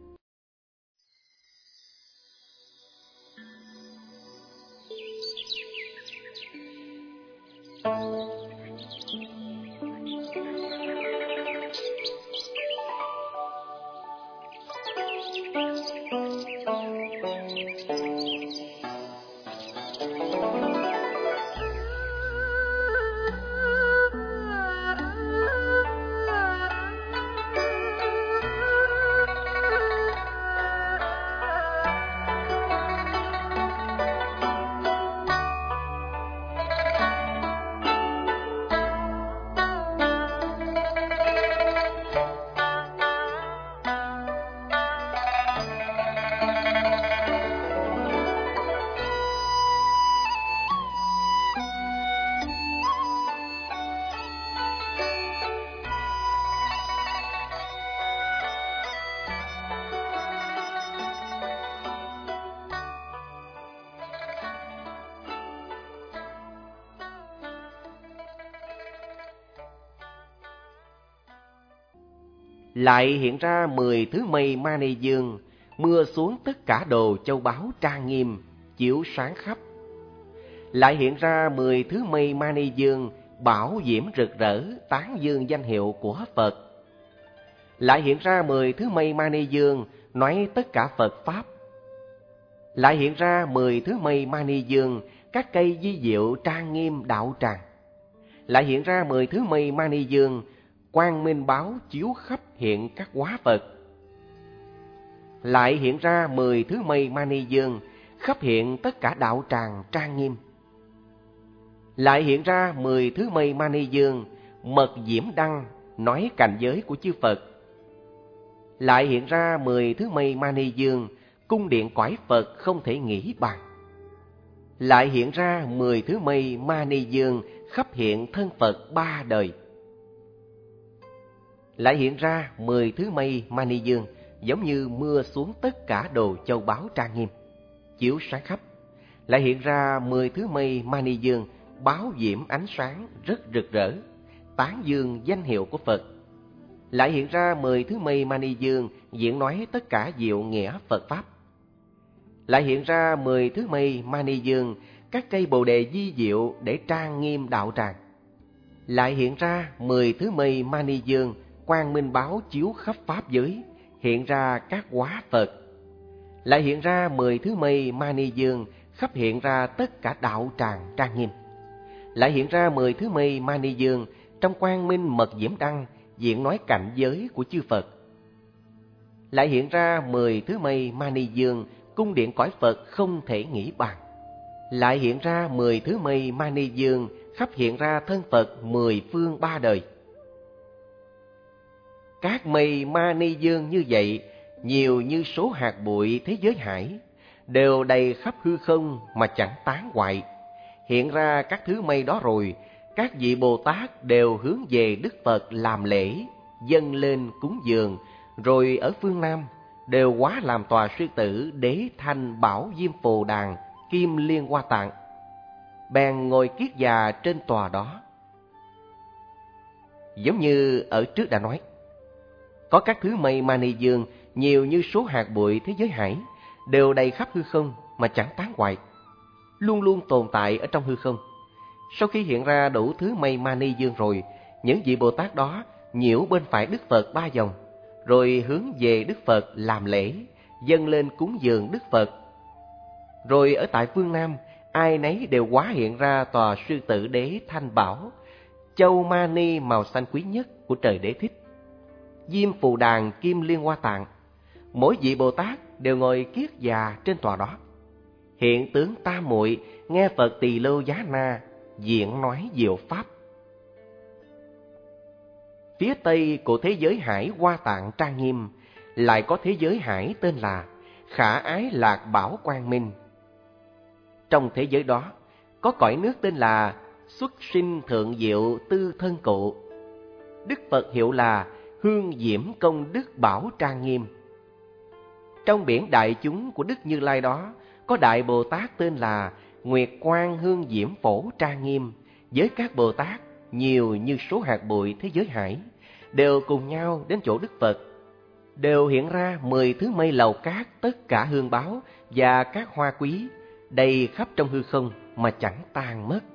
Lại hiện ra mười thứ mây mani dương, mưa xuống tất cả đồ châu báu trang nghiêm, chiếu sáng khắp. Lại hiện ra mười thứ mây mani dương, bảo diễm rực rỡ, tán dương danh hiệu của Phật. Lại hiện ra mười thứ mây mani dương, nói tất cả Phật Pháp. Lại hiện ra mười thứ mây mani dương, các cây di diệu trang nghiêm đạo tràng. Lại hiện ra mười thứ mây mani dương, quang minh báo chiếu khắp hiện các hóa Phật. Lại hiện ra mười thứ mây mani dương, khắp hiện tất cả đạo tràng trang nghiêm. Lại hiện ra mười thứ mây mani dương, mật diễm đăng, nói cảnh giới của chư Phật. Lại hiện ra mười thứ mây Mani Dương, cung điện cõi Phật không thể nghĩ bàn. Lại hiện ra mười thứ mây Mani Dương, khắp hiện thân Phật ba đời. Lại hiện ra mười thứ mây Mani Dương, giống như mưa xuống tất cả đồ châu báu trang nghiêm, chiếu sáng khắp. Lại hiện ra mười thứ mây Mani Dương, báo diễm ánh sáng rất rực rỡ, tán dương danh hiệu của Phật. Lại hiện ra mười thứ mây Mani Dương, diễn nói tất cả diệu nghĩa Phật Pháp. Lại hiện ra mười thứ mây Mani Dương, các cây bồ đề di diệu để trang nghiêm đạo tràng. Lại hiện ra mười thứ mây Mani Dương, quang minh báo chiếu khắp Pháp giới, hiện ra các hóa Phật. Lại hiện ra mười thứ mây Mani Dương, khắp hiện ra tất cả đạo tràng trang nghiêm. Lại hiện ra mười thứ mây Mani Dương, trong quang minh mật diễm đăng, diễn nói cảnh giới của chư Phật. Lại hiện ra mười thứ mây Mani Dương, cung điện cõi Phật không thể nghĩ bàn. Lại hiện ra mười thứ mây Mani Dương, khắp hiện ra thân Phật mười phương ba đời. Các mây Mani Dương như vậy, nhiều như số hạt bụi thế giới hải, đều đầy khắp hư không mà chẳng tán hoại. Hiện ra các thứ mây đó rồi, các vị Bồ Tát đều hướng về Đức Phật làm lễ, dâng lên cúng dường, rồi ở phương Nam đều hóa làm tòa sư tử Đế Thanh Bảo Diêm Phù Đàn Kim Liên Hoa Tạng, bèn ngồi kiết già trên tòa đó. Giống như ở trước đã nói, có các thứ mây Mani Dương nhiều như số hạt bụi thế giới hải, đều đầy khắp hư không mà chẳng tán hoại, luôn luôn tồn tại ở trong hư không. Sau khi hiện ra đủ thứ mây Mani Dương rồi, những vị Bồ Tát đó nhiễu bên phải Đức Phật ba vòng, rồi hướng về Đức Phật làm lễ, dâng lên cúng dường Đức Phật. Rồi ở tại phương Nam, ai nấy đều hóa hiện ra tòa sư tử Đế Thanh Bảo, châu Mani màu xanh quý nhất của trời Đế Thích, Diêm Phù Đàn Kim Liên Hoa Tạng. Mỗi vị Bồ Tát đều ngồi kiết già trên tòa đó. Hiện tướng tam muội nghe Phật Tỳ Lô Giá Na diễn nói diệu pháp. Phía tây của thế giới hải Hoa Tạng trang nghiêm, lại có thế giới hải tên là Khả Ái Lạc Bảo Quang Minh. Trong thế giới đó có cõi nước tên là Xuất Sinh Thượng Diệu Tư Thân Cụ. Đức Phật hiệu là Hương Diễm Công Đức Bảo Trang Nghiêm. Trong biển đại chúng của Đức Như Lai đó có Đại Bồ Tát tên là Nguyệt Quang Hương Diễm Phổ Trang Nghiêm, với các Bồ Tát nhiều như số hạt bụi thế giới hải, đều cùng nhau đến chỗ Đức Phật. Đều hiện ra mười thứ mây lầu cát, tất cả hương báo và các hoa quý, đầy khắp trong hư không mà chẳng tan mất.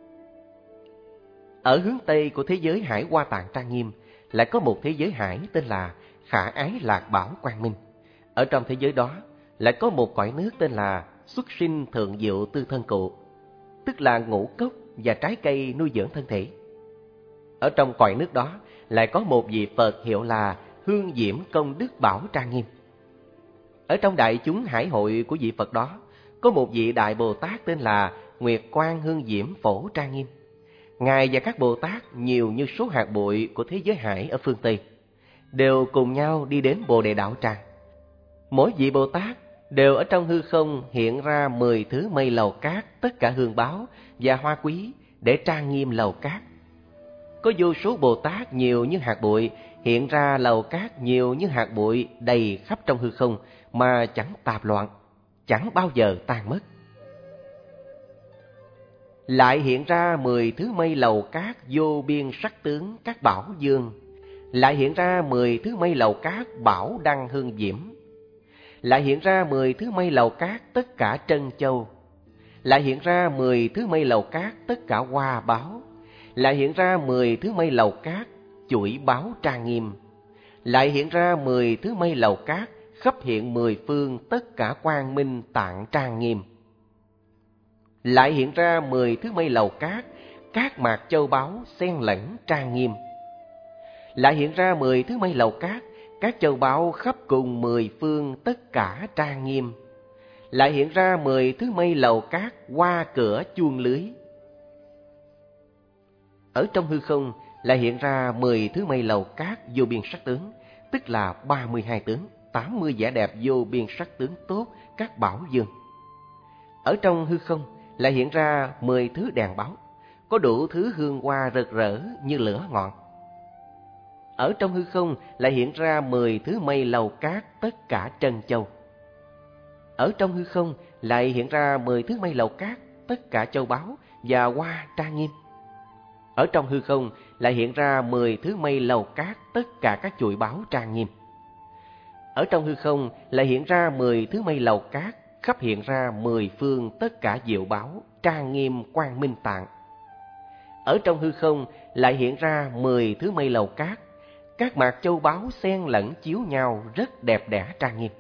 Ở hướng tây của thế giới hải Hoa Tạng trang nghiêm, lại có một thế giới hải tên là Khả Ái Lạc Bảo Quang Minh. Ở trong thế giới đó lại có một cõi nước tên là Xuất Sinh Thượng Diệu Tư Thân Cụ, tức là ngũ cốc và trái cây nuôi dưỡng thân thể. Ở trong cõi nước đó lại có một vị Phật hiệu là Hương Diễm Công Đức Bảo Trang Nghiêm. Ở trong đại chúng hải hội của vị Phật đó có một vị Đại Bồ Tát tên là Nguyệt Quang Hương Diễm Phổ Trang Nghiêm. Ngài và các Bồ Tát nhiều như số hạt bụi của thế giới hải ở phương Tây, đều cùng nhau đi đến Bồ Đề Đạo Tràng. Mỗi vị Bồ Tát đều ở trong hư không hiện ra mười thứ mây lầu cát, tất cả hương báo và hoa quý để trang nghiêm lầu cát. Có vô số Bồ Tát nhiều như hạt bụi hiện ra lầu cát nhiều như hạt bụi đầy khắp trong hư không mà chẳng tạp loạn, chẳng bao giờ tan mất. Lại hiện ra mười thứ mây lầu cát vô biên sắc tướng các bảo dương. Lại hiện ra mười thứ mây lầu cát bảo đăng hương diễm. Lại hiện ra mười thứ mây lầu cát tất cả trân châu. Lại hiện ra mười thứ mây lầu cát tất cả hoa báo. Lại hiện ra mười thứ mây lầu cát chuỗi báo trang nghiêm. Lại hiện ra mười thứ mây lầu cát khắp hiện mười phương tất cả quang minh tạng trang nghiêm. Lại hiện ra mười thứ mây lầu cát các mạc châu báu xen lẫn trang nghiêm. Lại hiện ra mười thứ mây lầu cát các châu báu khắp cùng mười phương tất cả trang nghiêm. Lại hiện ra mười thứ mây lầu cát hoa cửa chuông lưới. Ở trong hư không lại hiện ra mười thứ mây lầu cát vô biên sắc tướng, tức là ba mươi hai tướng, tám mươi vẻ đẹp vô biên sắc tướng tốt, các bảo dương. Ở trong hư không lại hiện ra mười thứ đèn báo, có đủ thứ hương hoa rực rỡ như lửa ngọn. Ở trong hư không lại hiện ra mười thứ mây lầu cát, tất cả trân châu. Ở trong hư không lại hiện ra mười thứ mây lầu cát, tất cả châu báu và hoa trang nghiêm. Ở trong hư không lại hiện ra mười thứ mây lầu cát, tất cả các chuỗi báu trang nghiêm. Ở trong hư không lại hiện ra mười thứ mây lầu cát, khắp hiện ra mười phương tất cả diệu báu, trang nghiêm quang minh tạng. Ở trong hư không lại hiện ra mười thứ mây lầu cát, các mạc châu báu xen lẫn chiếu nhau rất đẹp đẽ trang nghiêm.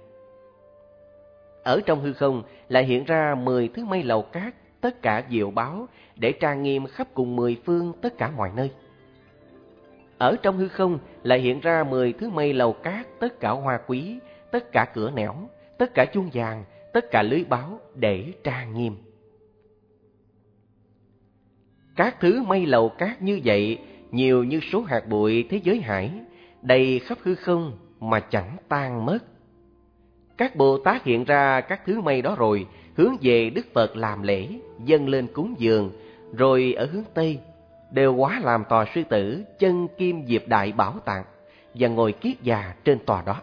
Ở trong hư không lại hiện ra mười thứ mây lầu cát, tất cả diệu báu để trang nghiêm khắp cùng mười phương tất cả mọi nơi. Ở trong hư không lại hiện ra mười thứ mây lầu cát, tất cả hoa quý, tất cả cửa nẻo, tất cả chuông vàng, tất cả lưới báo để trang nghiêm. Các thứ mây lầu cát như vậy, nhiều như số hạt bụi thế giới hải, đầy khắp hư không mà chẳng tan mất. Các Bồ Tát hiện ra các thứ mây đó rồi, hướng về Đức Phật làm lễ, dâng lên cúng dường, rồi ở hướng Tây đều hóa làm tòa sư tử chân kim diệp đại bảo tạng và ngồi kiết già trên tòa đó.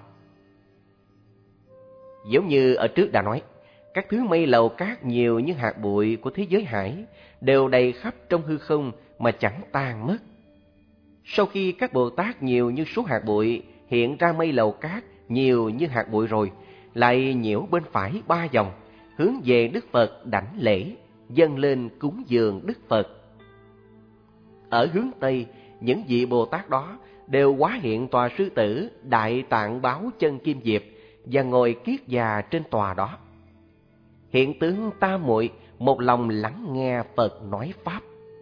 Giống như ở trước đã nói, các thứ mây lầu cát nhiều như hạt bụi của thế giới hải đều đầy khắp trong hư không mà chẳng tan mất. Sau khi các Bồ Tát nhiều như số hạt bụi hiện ra mây lầu cát nhiều như hạt bụi rồi, lại nhiễu bên phải ba vòng, hướng về Đức Phật đảnh lễ, dâng lên cúng dường Đức Phật. Ở hướng Tây, những vị Bồ Tát đó đều hóa hiện tòa sư tử đại tạng báo chân kim diệp và ngồi kiết già trên tòa đó. Hiện tướng tam muội một lòng lắng nghe Phật nói pháp.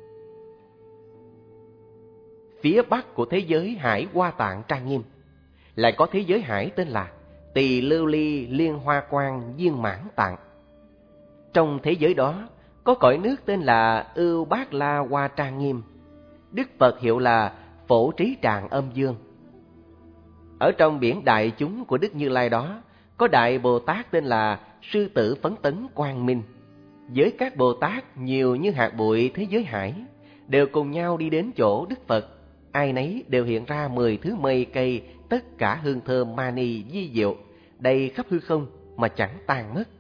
Phía bắc của thế giới hải Hoa Tạng trang nghiêm lại có thế giới hải tên là Tỳ Lưu Ly Liên Hoa Quang Viên Mãn Tạng. Trong thế giới đó có cõi nước tên là Ưu Bát La Hoa trang nghiêm, Đức Phật hiệu là Phổ Trí Tràng Âm Dương. Ở trong biển đại chúng của Đức Như Lai đó có Đại Bồ Tát tên là Sư Tử Phấn Tấn Quang Minh, với các Bồ Tát nhiều như hạt bụi thế giới hải, đều cùng nhau đi đến chỗ Đức Phật. Ai nấy đều hiện ra mười thứ mây cây, tất cả hương thơm mani vi diệu, đầy khắp hư không mà chẳng tan mất.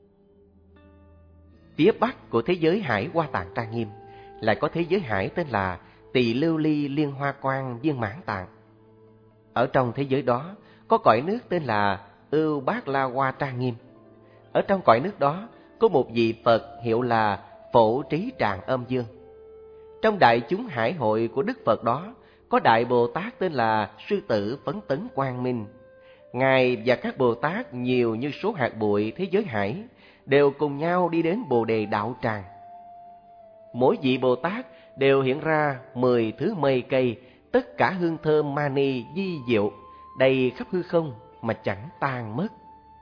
Phía bắc của thế giới hải Hoa Tạng trang nghiêm lại có thế giới hải tên là Tỳ Lưu Ly Liên Hoa Quang Viên Mãn Tạng. Ở trong thế giới đó có cõi nước tên là Ưu Bát La Hoa trang nghiêm. Ở trong cõi nước đó có một vị Phật hiệu là Phổ Trí Tràng Âm Dương. Trong đại chúng hải hội của Đức Phật đó có Đại Bồ Tát tên là Sư Tử Phấn Tấn Quang Minh. Ngài và các Bồ Tát nhiều như số hạt bụi thế giới hải đều cùng nhau đi đến Bồ Đề Đạo Tràng. Mỗi vị Bồ Tát đều hiện ra mười thứ mây cây, tất cả hương thơm mani vi diệu, đầy khắp hư không mà chẳng tan mất.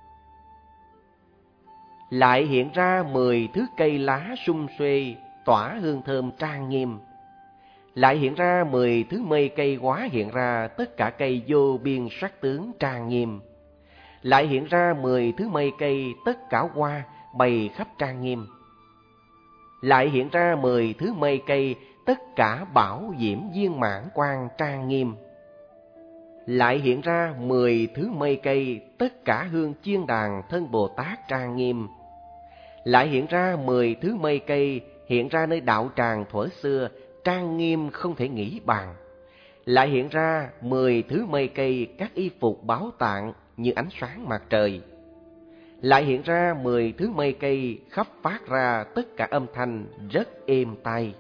Lại hiện ra mười thứ cây lá sum xuê, tỏa hương thơm trang nghiêm. Lại hiện ra mười thứ mây cây hóa hiện ra tất cả cây vô biên sắc tướng trang nghiêm. Lại hiện ra mười thứ mây cây tất cả hoa bày khắp trang nghiêm. Lại hiện ra mười thứ mây cây tất cả bảo diễm viên mãn quang trang nghiêm. Lại hiện ra mười thứ mây cây tất cả hương chiên đàn thân Bồ Tát trang nghiêm. Lại hiện ra mười thứ mây cây hiện ra nơi đạo tràng thuở xưa trang nghiêm không thể nghĩ bàn. Lại hiện ra mười thứ mây cây các y phục báu tạng như ánh sáng mặt trời. Lại hiện ra mười thứ mây cây khắp phát ra tất cả âm thanh rất êm tai.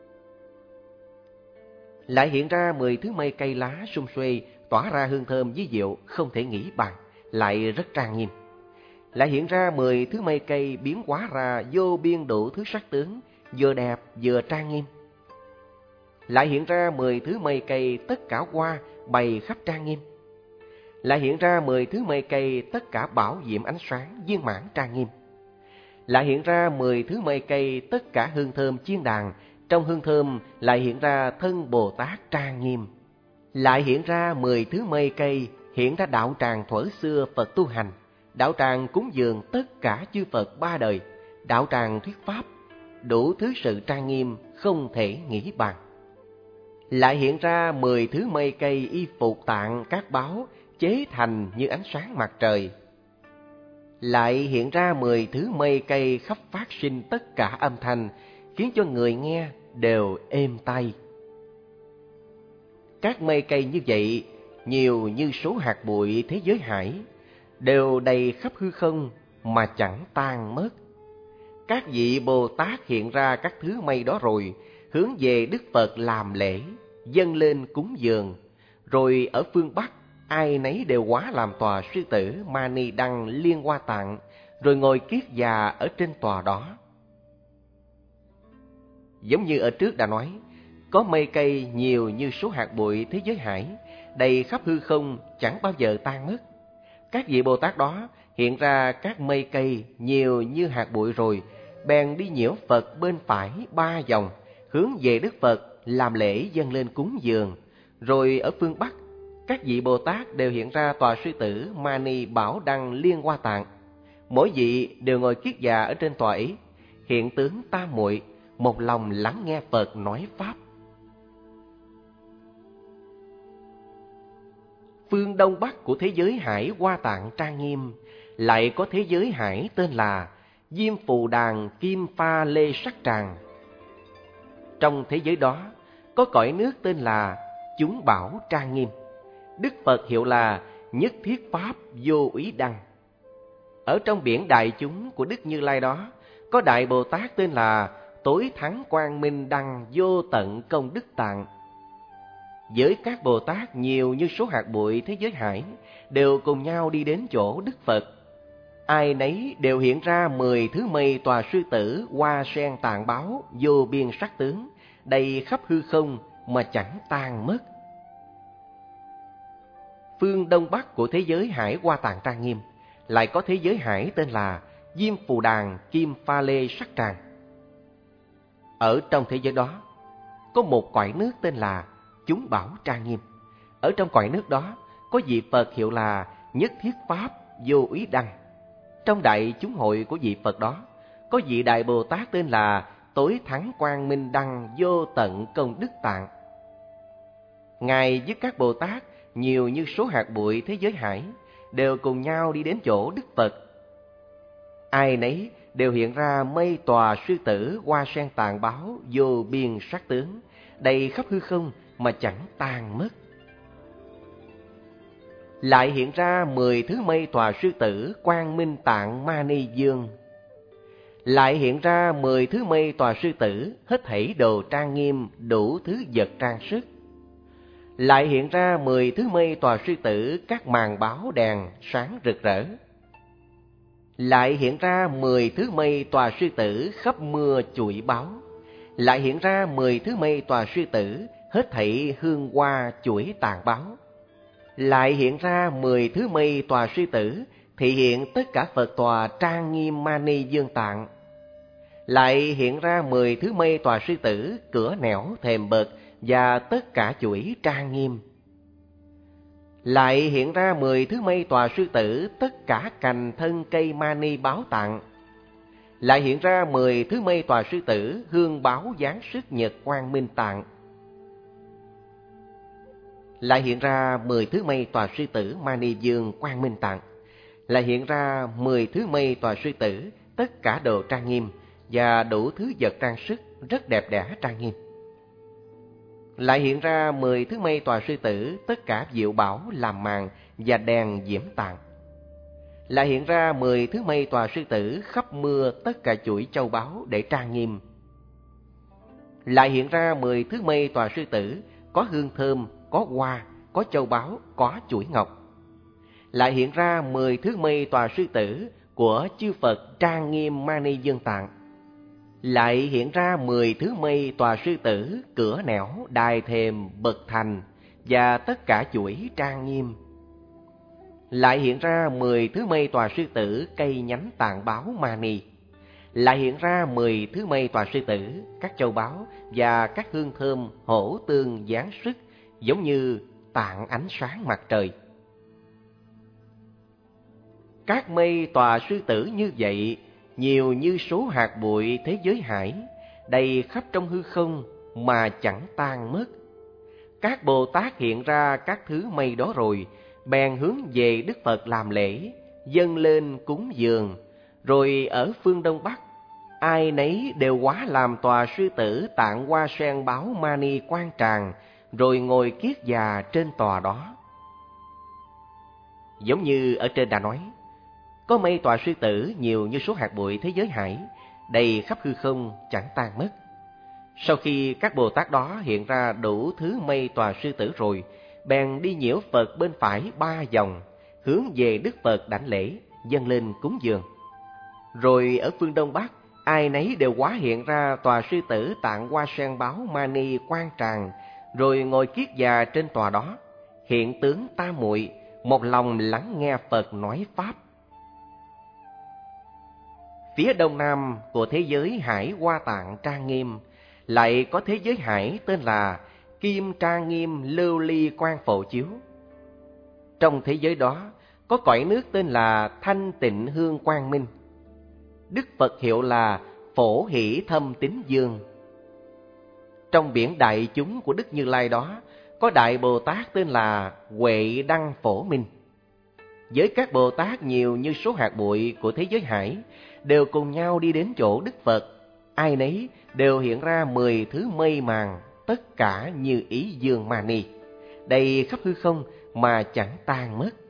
Lại hiện ra mười thứ mây cây lá sum xuê tỏa ra hương thơm vi diệu không thể nghĩ bàn, lại rất trang nghiêm. Lại hiện ra mười thứ mây cây biến hóa ra vô biên đủ thứ sắc tướng, vừa đẹp vừa trang nghiêm. Lại hiện ra mười thứ mây cây tất cả hoa bày khắp trang nghiêm. Lại hiện ra mười thứ mây cây tất cả bảo diệm ánh sáng viên mãn trang nghiêm. Lại hiện ra mười thứ mây cây tất cả hương thơm chiên đàn, trong hương thơm lại hiện ra thân Bồ Tát trang nghiêm. Lại hiện ra mười thứ mây cây hiện ra đạo tràng thuở xưa Phật tu hành, đạo tràng cúng dường tất cả chư Phật ba đời, đạo tràng thuyết pháp, đủ thứ sự trang nghiêm không thể nghĩ bàn. Lại hiện ra mười thứ mây cây y phục tạng các báu chế thành như ánh sáng mặt trời. Lại hiện ra mười thứ mây cây khắp phát sinh tất cả âm thanh, khiến cho người nghe đều êm tai. Các mây cây như vậy, nhiều như số hạt bụi thế giới hải, đều đầy khắp hư không mà chẳng tan mất. Các vị Bồ Tát hiện ra các thứ mây đó rồi, hướng về Đức Phật làm lễ, dâng lên cúng dường. Rồi ở phương Bắc, ai nấy đều hóa làm tòa sư tử Mani Đăng Liên Hoa Tạng, rồi ngồi kiết già ở trên tòa đó. Giống như ở trước đã nói, có mây cây nhiều như số hạt bụi thế giới hải, đầy khắp hư không chẳng bao giờ tan mất. Các vị Bồ Tát đó hiện ra các mây cây nhiều như hạt bụi rồi, bèn đi nhiễu Phật bên phải ba vòng, hướng về Đức Phật làm lễ dâng lên cúng dường. Rồi ở phương Bắc, các vị Bồ Tát đều hiện ra tòa sư tử Mani Bảo Đăng Liên Hoa Tạng. Mỗi vị đều ngồi kiết già ở trên tòa ấy, hiện tướng tam muội, một lòng lắng nghe Phật nói pháp. Phương Đông Bắc của thế giới hải Hoa Tạng trang nghiêm, lại có thế giới hải tên là Diêm Phù Đàn Kim Pha Lê Sắc Tràng. Trong thế giới đó, có cõi nước tên là Chúng Bảo trang nghiêm. Đức Phật hiệu là Nhất Thiết Pháp Vô Úy Đăng. Ở trong biển đại chúng của Đức Như Lai đó, có Đại Bồ Tát tên là Tối Thắng Quang Minh Đăng Vô Tận Công Đức Tạng. Với các Bồ Tát nhiều như số hạt bụi thế giới hải, đều cùng nhau đi đến chỗ Đức Phật. Ai nấy đều hiện ra mười thứ mây tòa sư tử hoa sen tạng báo vô biên sắc tướng, đầy khắp hư không mà chẳng tan mất. Phương Đông Bắc của thế giới hải Hoa Tạng trang nghiêm, lại có thế giới hải tên là Diêm Phù Đàn Kim Pha Lê Sắc Tràng. Ở trong thế giới đó, có một cõi nước tên là Chúng Bảo trang nghiêm. Ở trong cõi nước đó, có vị Phật hiệu là Nhất Thiết Pháp Vô Úy Đăng. Trong đại chúng hội của vị Phật đó, có vị Đại Bồ Tát tên là Tối Thắng Quang Minh Đăng Vô Tận Công Đức Tạng. Ngài với các Bồ Tát nhiều như số hạt bụi thế giới hải, đều cùng nhau đi đến chỗ Đức Phật. Ai nấy đều hiện ra mây tòa sư tử hoa sen tạng báo vô biên sắc tướng, đầy khắp hư không mà chẳng tan mất. Lại hiện ra mười thứ mây tòa sư tử Quang Minh Tạng Mani Dương. Lại hiện ra mười thứ mây tòa sư tử hết thảy đồ trang nghiêm đủ thứ vật trang sức. Lại hiện ra mười thứ mây tòa sư tử các màn báo đèn sáng rực rỡ. Lại hiện ra mười thứ mây tòa sư tử khắp mưa chuỗi báo. Lại hiện ra mười thứ mây tòa sư tử hết thảy hương hoa chuỗi tàn báo. Lại hiện ra mười thứ mây tòa sư tử thị hiện tất cả Phật tòa trang nghiêm Mani Dương Tạng. Lại hiện ra mười thứ mây tòa sư tử cửa nẻo thềm bậc và tất cả chuỗi trang nghiêm. Lại hiện ra mười thứ mây tòa sư tử tất cả cành thân cây Mani báo tạng. Lại hiện ra mười thứ mây tòa sư tử hương báo giáng sức nhật quang minh tạng. Lại hiện ra mười thứ mây tòa sư tử Mani Dương quang minh tạng. Lại hiện ra mười thứ mây tòa sư tử tất cả đồ trang nghiêm và đủ thứ vật trang sức rất đẹp đẽ trang nghiêm. Lại hiện ra mười thứ mây tòa sư tử tất cả diệu bảo làm màn và đèn diễm tạng. Lại hiện ra mười thứ mây tòa sư tử khắp mưa tất cả chuỗi châu báu để trang nghiêm. Lại hiện ra mười thứ mây tòa sư tử có hương thơm, có hoa, có châu báu, có chuỗi ngọc. Lại hiện ra mười thứ mây tòa sư tử của chư Phật trang nghiêm Mani Dương Tạng. Lại hiện ra mười thứ mây tòa sư tử cửa nẻo, đài thềm, bậc thành và tất cả chuỗi trang nghiêm. Lại hiện ra mười thứ mây tòa sư tử cây nhánh tạng báo Mani. Lại hiện ra mười thứ mây tòa sư tử các châu báu và các hương thơm hổ tương giáng sức giống như tạng ánh sáng mặt trời. Các mây tòa sư tử như vậy, nhiều như số hạt bụi thế giới hải, đầy khắp trong hư không mà chẳng tan mất. Các Bồ Tát hiện ra các thứ mây đó rồi, bèn hướng về Đức Phật làm lễ, dâng lên cúng dường. Rồi ở phương Đông Bắc, ai nấy đều hóa làm tòa sư tử tạng hoa sen báo mani quan tràng, rồi ngồi kiết già trên tòa đó. Giống như ở trên đã nói, có mây tòa sư tử nhiều như số hạt bụi thế giới hải, đầy khắp hư không chẳng tan mất. Sau khi các Bồ Tát đó hiện ra đủ thứ mây tòa sư tử rồi, bèn đi nhiễu Phật bên phải ba vòng, hướng về Đức Phật đảnh lễ, dâng lên cúng dường. Rồi ở phương Đông Bắc, ai nấy đều hóa hiện ra tòa sư tử tạng hoa sen báo mani quan tràng, rồi ngồi kiết già trên tòa đó, hiện tướng tam muội, một lòng lắng nghe Phật nói pháp. Phía đông nam của thế giới hải Hoa Tạng trang nghiêm, lại có thế giới hải tên là Kim Trang Nghiêm Lưu Ly Quang Phổ Chiếu. Trong thế giới đó có cõi nước tên là Thanh Tịnh Hương Quang Minh. Đức Phật hiệu là Phổ Hỷ Thâm Tín Dương. Trong biển đại chúng của Đức Như Lai đó có Đại Bồ Tát tên là Huệ Đăng Phổ Minh. Với các Bồ Tát nhiều như số hạt bụi của thế giới hải, đều cùng nhau đi đến chỗ Đức Phật. Ai nấy đều hiện ra mười thứ mây màng, tất cả như ý dương mani, đầy khắp hư không mà chẳng tan mất.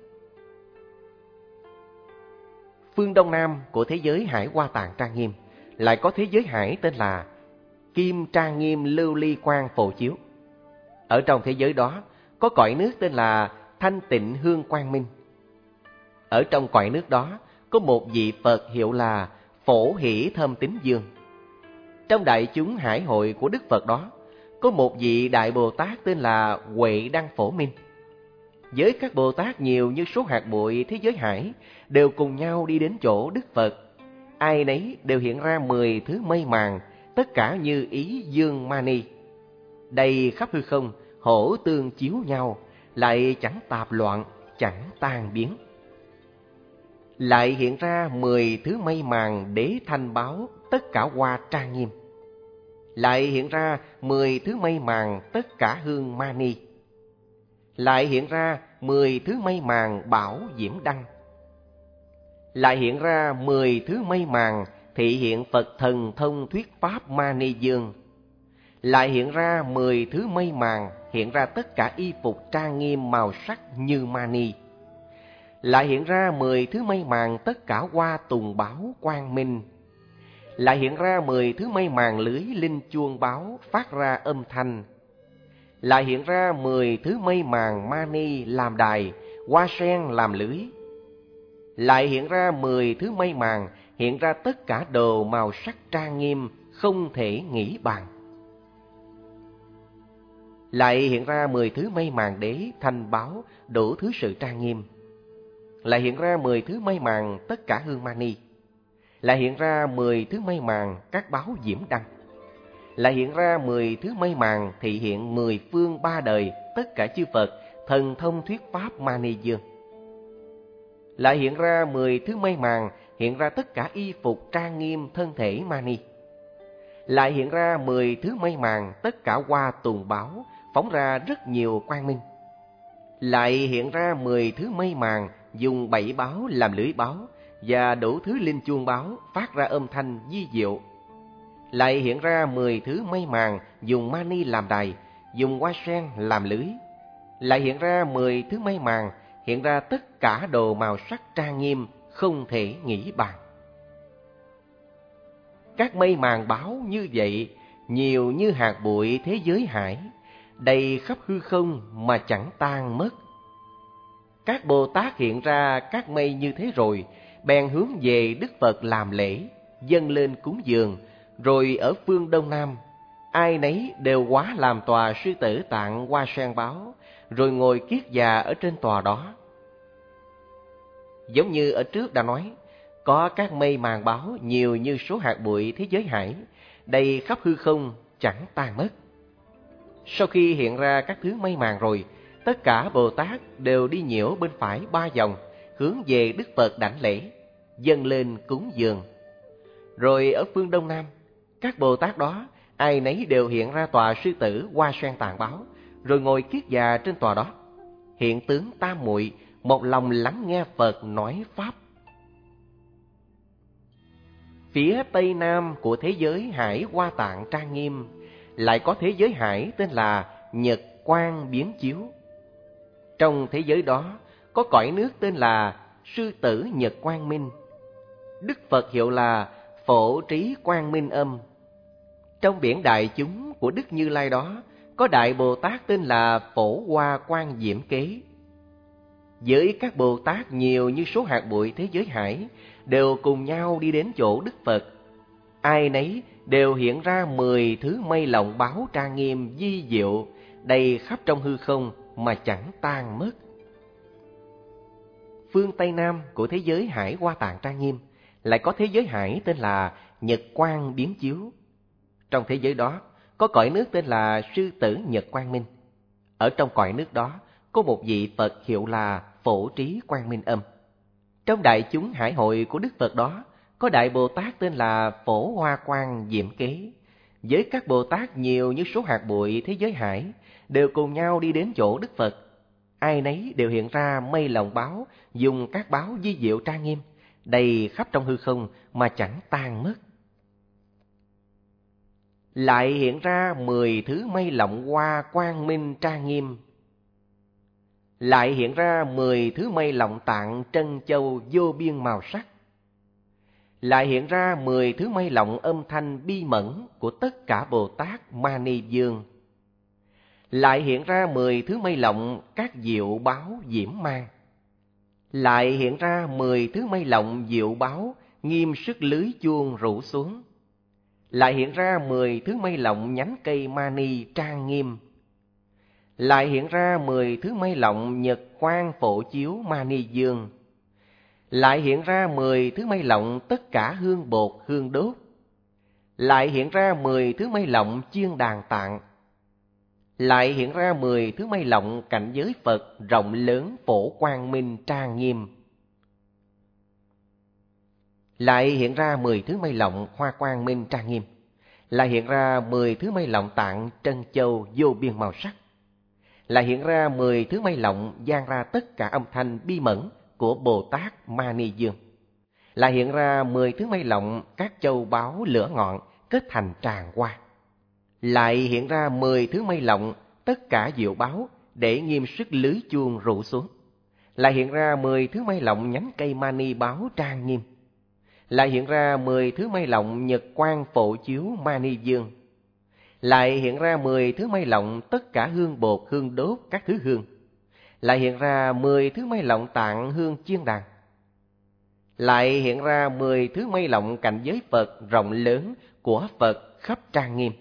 Phương Đông Nam của thế giới hải Hoa Tạng trang nghiêm, lại có thế giới hải tên là Kim Trang Nghiêm Lưu Ly Quang Phổ Chiếu. Ở trong thế giới đó có cõi nước tên là Thanh Tịnh Hương Quang Minh. Ở trong cõi nước đó có một vị Phật hiệu là Phổ Hỷ Thâm Tín Dương. Trong đại chúng hải hội của Đức Phật đó có một vị Đại Bồ Tát tên là Huệ Đăng Phổ Minh. Với các Bồ Tát nhiều như số hạt bụi thế giới hải, đều cùng nhau đi đến chỗ Đức Phật. Ai nấy đều hiện ra mười thứ mây màng, tất cả như ý dương mani, đầy khắp hư không, hỗ tương chiếu nhau, lại chẳng tạp loạn, chẳng tan biến. Lại hiện ra mười thứ mây màng đế thanh báo, tất cả hoa trang nghiêm. Lại hiện ra mười thứ mây màng tất cả hương mani. Lại hiện ra mười thứ mây màng bảo diễm đăng. Lại hiện ra mười thứ mây màng thị hiện Phật thần thông thuyết pháp mani dương. Lại hiện ra mười thứ mây màng hiện ra tất cả y phục trang nghiêm màu sắc như mani. Lại hiện ra mười thứ mây màng tất cả hoa tùng báo quang minh. Lại hiện ra mười thứ mây màng lưới linh chuông báo phát ra âm thanh. Lại hiện ra mười thứ mây màng mani làm đài, hoa sen làm lưới. Lại hiện ra mười thứ mây màng hiện ra tất cả đồ màu sắc trang nghiêm không thể nghĩ bàn. Lại hiện ra mười thứ mây màng đế thanh báo đủ thứ sự trang nghiêm. Lại hiện ra mười thứ mây màng tất cả hương mani. Lại hiện ra mười thứ mây màng các báo diễm đăng. Lại hiện ra mười thứ mây màng thị hiện mười phương ba đời tất cả chư Phật thần thông thuyết pháp mani dương. Lại hiện ra mười thứ mây màng hiện ra tất cả y phục trang nghiêm thân thể mani. Lại hiện ra mười thứ mây màng tất cả hoa tùng báo phóng ra rất nhiều quang minh. Lại hiện ra mười thứ mây màng dùng bảy báo làm lưới báo và đủ thứ linh chuông báo phát ra âm thanh vi diệu. Lại hiện ra mười thứ mây màng dùng mani làm đài, dùng hoa sen làm lưới. Lại hiện ra mười thứ mây màng hiện ra tất cả đồ màu sắc trang nghiêm không thể nghĩ bàn. Các mây màng báo như vậy nhiều như hạt bụi thế giới hải, đầy khắp hư không mà chẳng tan mất. Các Bồ Tát hiện ra các mây như thế rồi, bèn hướng về Đức Phật làm lễ, dâng lên cúng dường. Rồi ở phương Đông Nam, ai nấy đều hóa làm tòa sư tử tạng hoa sen báo, rồi ngồi kiết già ở trên tòa đó. Giống như ở trước đã nói, có các mây màng báo nhiều như số hạt bụi thế giới hải, đầy khắp hư không chẳng tan mất. Sau khi hiện ra các thứ mây màng rồi, tất cả Bồ Tát đều đi nhiễu bên phải ba vòng, hướng về Đức Phật đảnh lễ, dâng lên cúng dường. Rồi ở phương Đông Nam, các Bồ Tát đó, ai nấy đều hiện ra tòa sư tử hoa sen tàn báo, rồi ngồi kiết già trên tòa đó. Hiện tướng tam muội, một lòng lắng nghe Phật nói Pháp. Phía Tây Nam của thế giới hải Hoa Tạng trang nghiêm, lại có thế giới hải tên là Nhật Quang Biến Chiếu. Trong thế giới đó, có cõi nước tên là Sư Tử Nhật Quang Minh. Đức Phật hiệu là Phổ Trí Quang Minh Âm. Trong biển đại chúng của Đức Như Lai đó, có Đại Bồ Tát tên là Phổ Hoa Quang Diễm Kế. Với các Bồ Tát nhiều như số hạt bụi thế giới hải, đều cùng nhau đi đến chỗ Đức Phật. Ai nấy đều hiện ra mười thứ mây lọng báo trang nghiêm vi diệu, đầy khắp trong hư không mà chẳng tan mất. Phương Tây Nam của thế giới hải Hoa Tạng trang nghiêm, lại có thế giới hải tên là Nhật Quang Biến Chiếu. Trong thế giới đó, có cõi nước tên là Sư Tử Nhật Quang Minh. Ở trong cõi nước đó, có một vị Phật hiệu là Phổ Trí Quang Minh Âm. Trong đại chúng hải hội của Đức Phật đó, có Đại Bồ Tát tên là Phổ Hoa Quang Diệm Kế. Với các Bồ Tát nhiều như số hạt bụi thế giới hải, đều cùng nhau đi đến chỗ Đức Phật. Ai nấy đều hiện ra mây lọng báo, dùng các báo vi diệu trang nghiêm, đầy khắp trong hư không mà chẳng tan mất. Lại hiện ra mười thứ mây lọng hoa quang minh trang nghiêm. Lại hiện ra mười thứ mây lọng tạng trân châu vô biên màu sắc. Lại hiện ra mười thứ mây lọng âm thanh bi mẫn của tất cả Bồ Tát Ma Ni Dương. Lại hiện ra mười thứ mây lọng các diệu báo diễm mang. Lại hiện ra mười thứ mây lọng diệu báo nghiêm sức lưới chuông rủ xuống. Lại hiện ra mười thứ mây lọng nhánh cây mani trang nghiêm. Lại hiện ra mười thứ mây lọng nhật quang phổ chiếu mani dương. Lại hiện ra mười thứ mây lọng tất cả hương bột hương đốt. Lại hiện ra mười thứ mây lọng chiên đàn tạng. Lại hiện ra mười thứ mây lọng cảnh giới Phật rộng lớn phổ quang minh trang nghiêm. Lại hiện ra mười thứ mây lọng hoa quang minh trang nghiêm. Lại hiện ra mười thứ mây lọng tạng trân châu vô biên màu sắc. Lại hiện ra mười thứ mây lọng vang ra tất cả âm thanh bi mẫn của Bồ Tát Ma Ni Dương. Lại hiện ra mười thứ mây lọng các châu báu lửa ngọn kết thành tràng hoa. Lại hiện ra mười thứ mây lọng tất cả diệu báo để nghiêm sức lưới chuông rủ xuống. Lại hiện ra mười thứ mây lọng nhánh cây mani báo trang nghiêm. Lại hiện ra mười thứ mây lọng nhật quang phổ chiếu mani dương. Lại hiện ra mười thứ mây lọng tất cả hương bột hương đốt các thứ hương. Lại hiện ra mười thứ mây lọng tạng hương chiên đàn. Lại hiện ra mười thứ mây lọng cảnh giới Phật rộng lớn của Phật khắp trang nghiêm.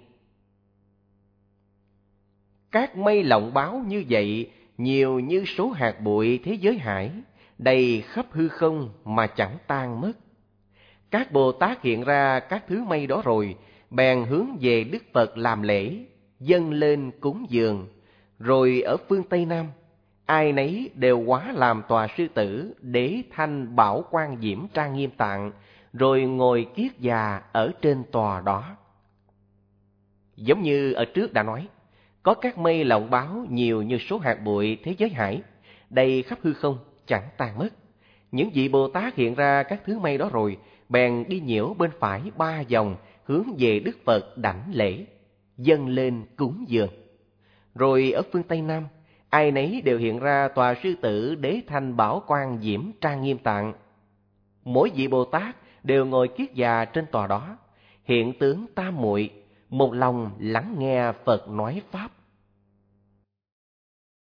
Các mây lọng báo như vậy nhiều như số hạt bụi thế giới hải, đầy khắp hư không mà chẳng tan mất. Các Bồ Tát hiện ra các thứ mây đó rồi, bèn hướng về Đức Phật làm lễ, dâng lên cúng dường. Rồi ở phương Tây Nam, ai nấy đều hóa làm tòa sư tử, đế thanh bảo quan diễm trang nghiêm tạng, rồi ngồi kiết già ở trên tòa đó. Giống như ở trước đã nói, có các mây lọng báo nhiều như số hạt bụi thế giới hải, đầy khắp hư không, chẳng tan mất. Những vị Bồ Tát hiện ra các thứ mây đó rồi, bèn đi nhiễu bên phải ba vòng, hướng về Đức Phật đảnh lễ, dâng lên cúng dường. Rồi ở phương Tây Nam, ai nấy đều hiện ra tòa sư tử đế thanh bảo quan diễm trang nghiêm tạng. Mỗi vị Bồ Tát đều ngồi kiết già trên tòa đó, hiện tướng tam muội, một lòng lắng nghe Phật nói Pháp.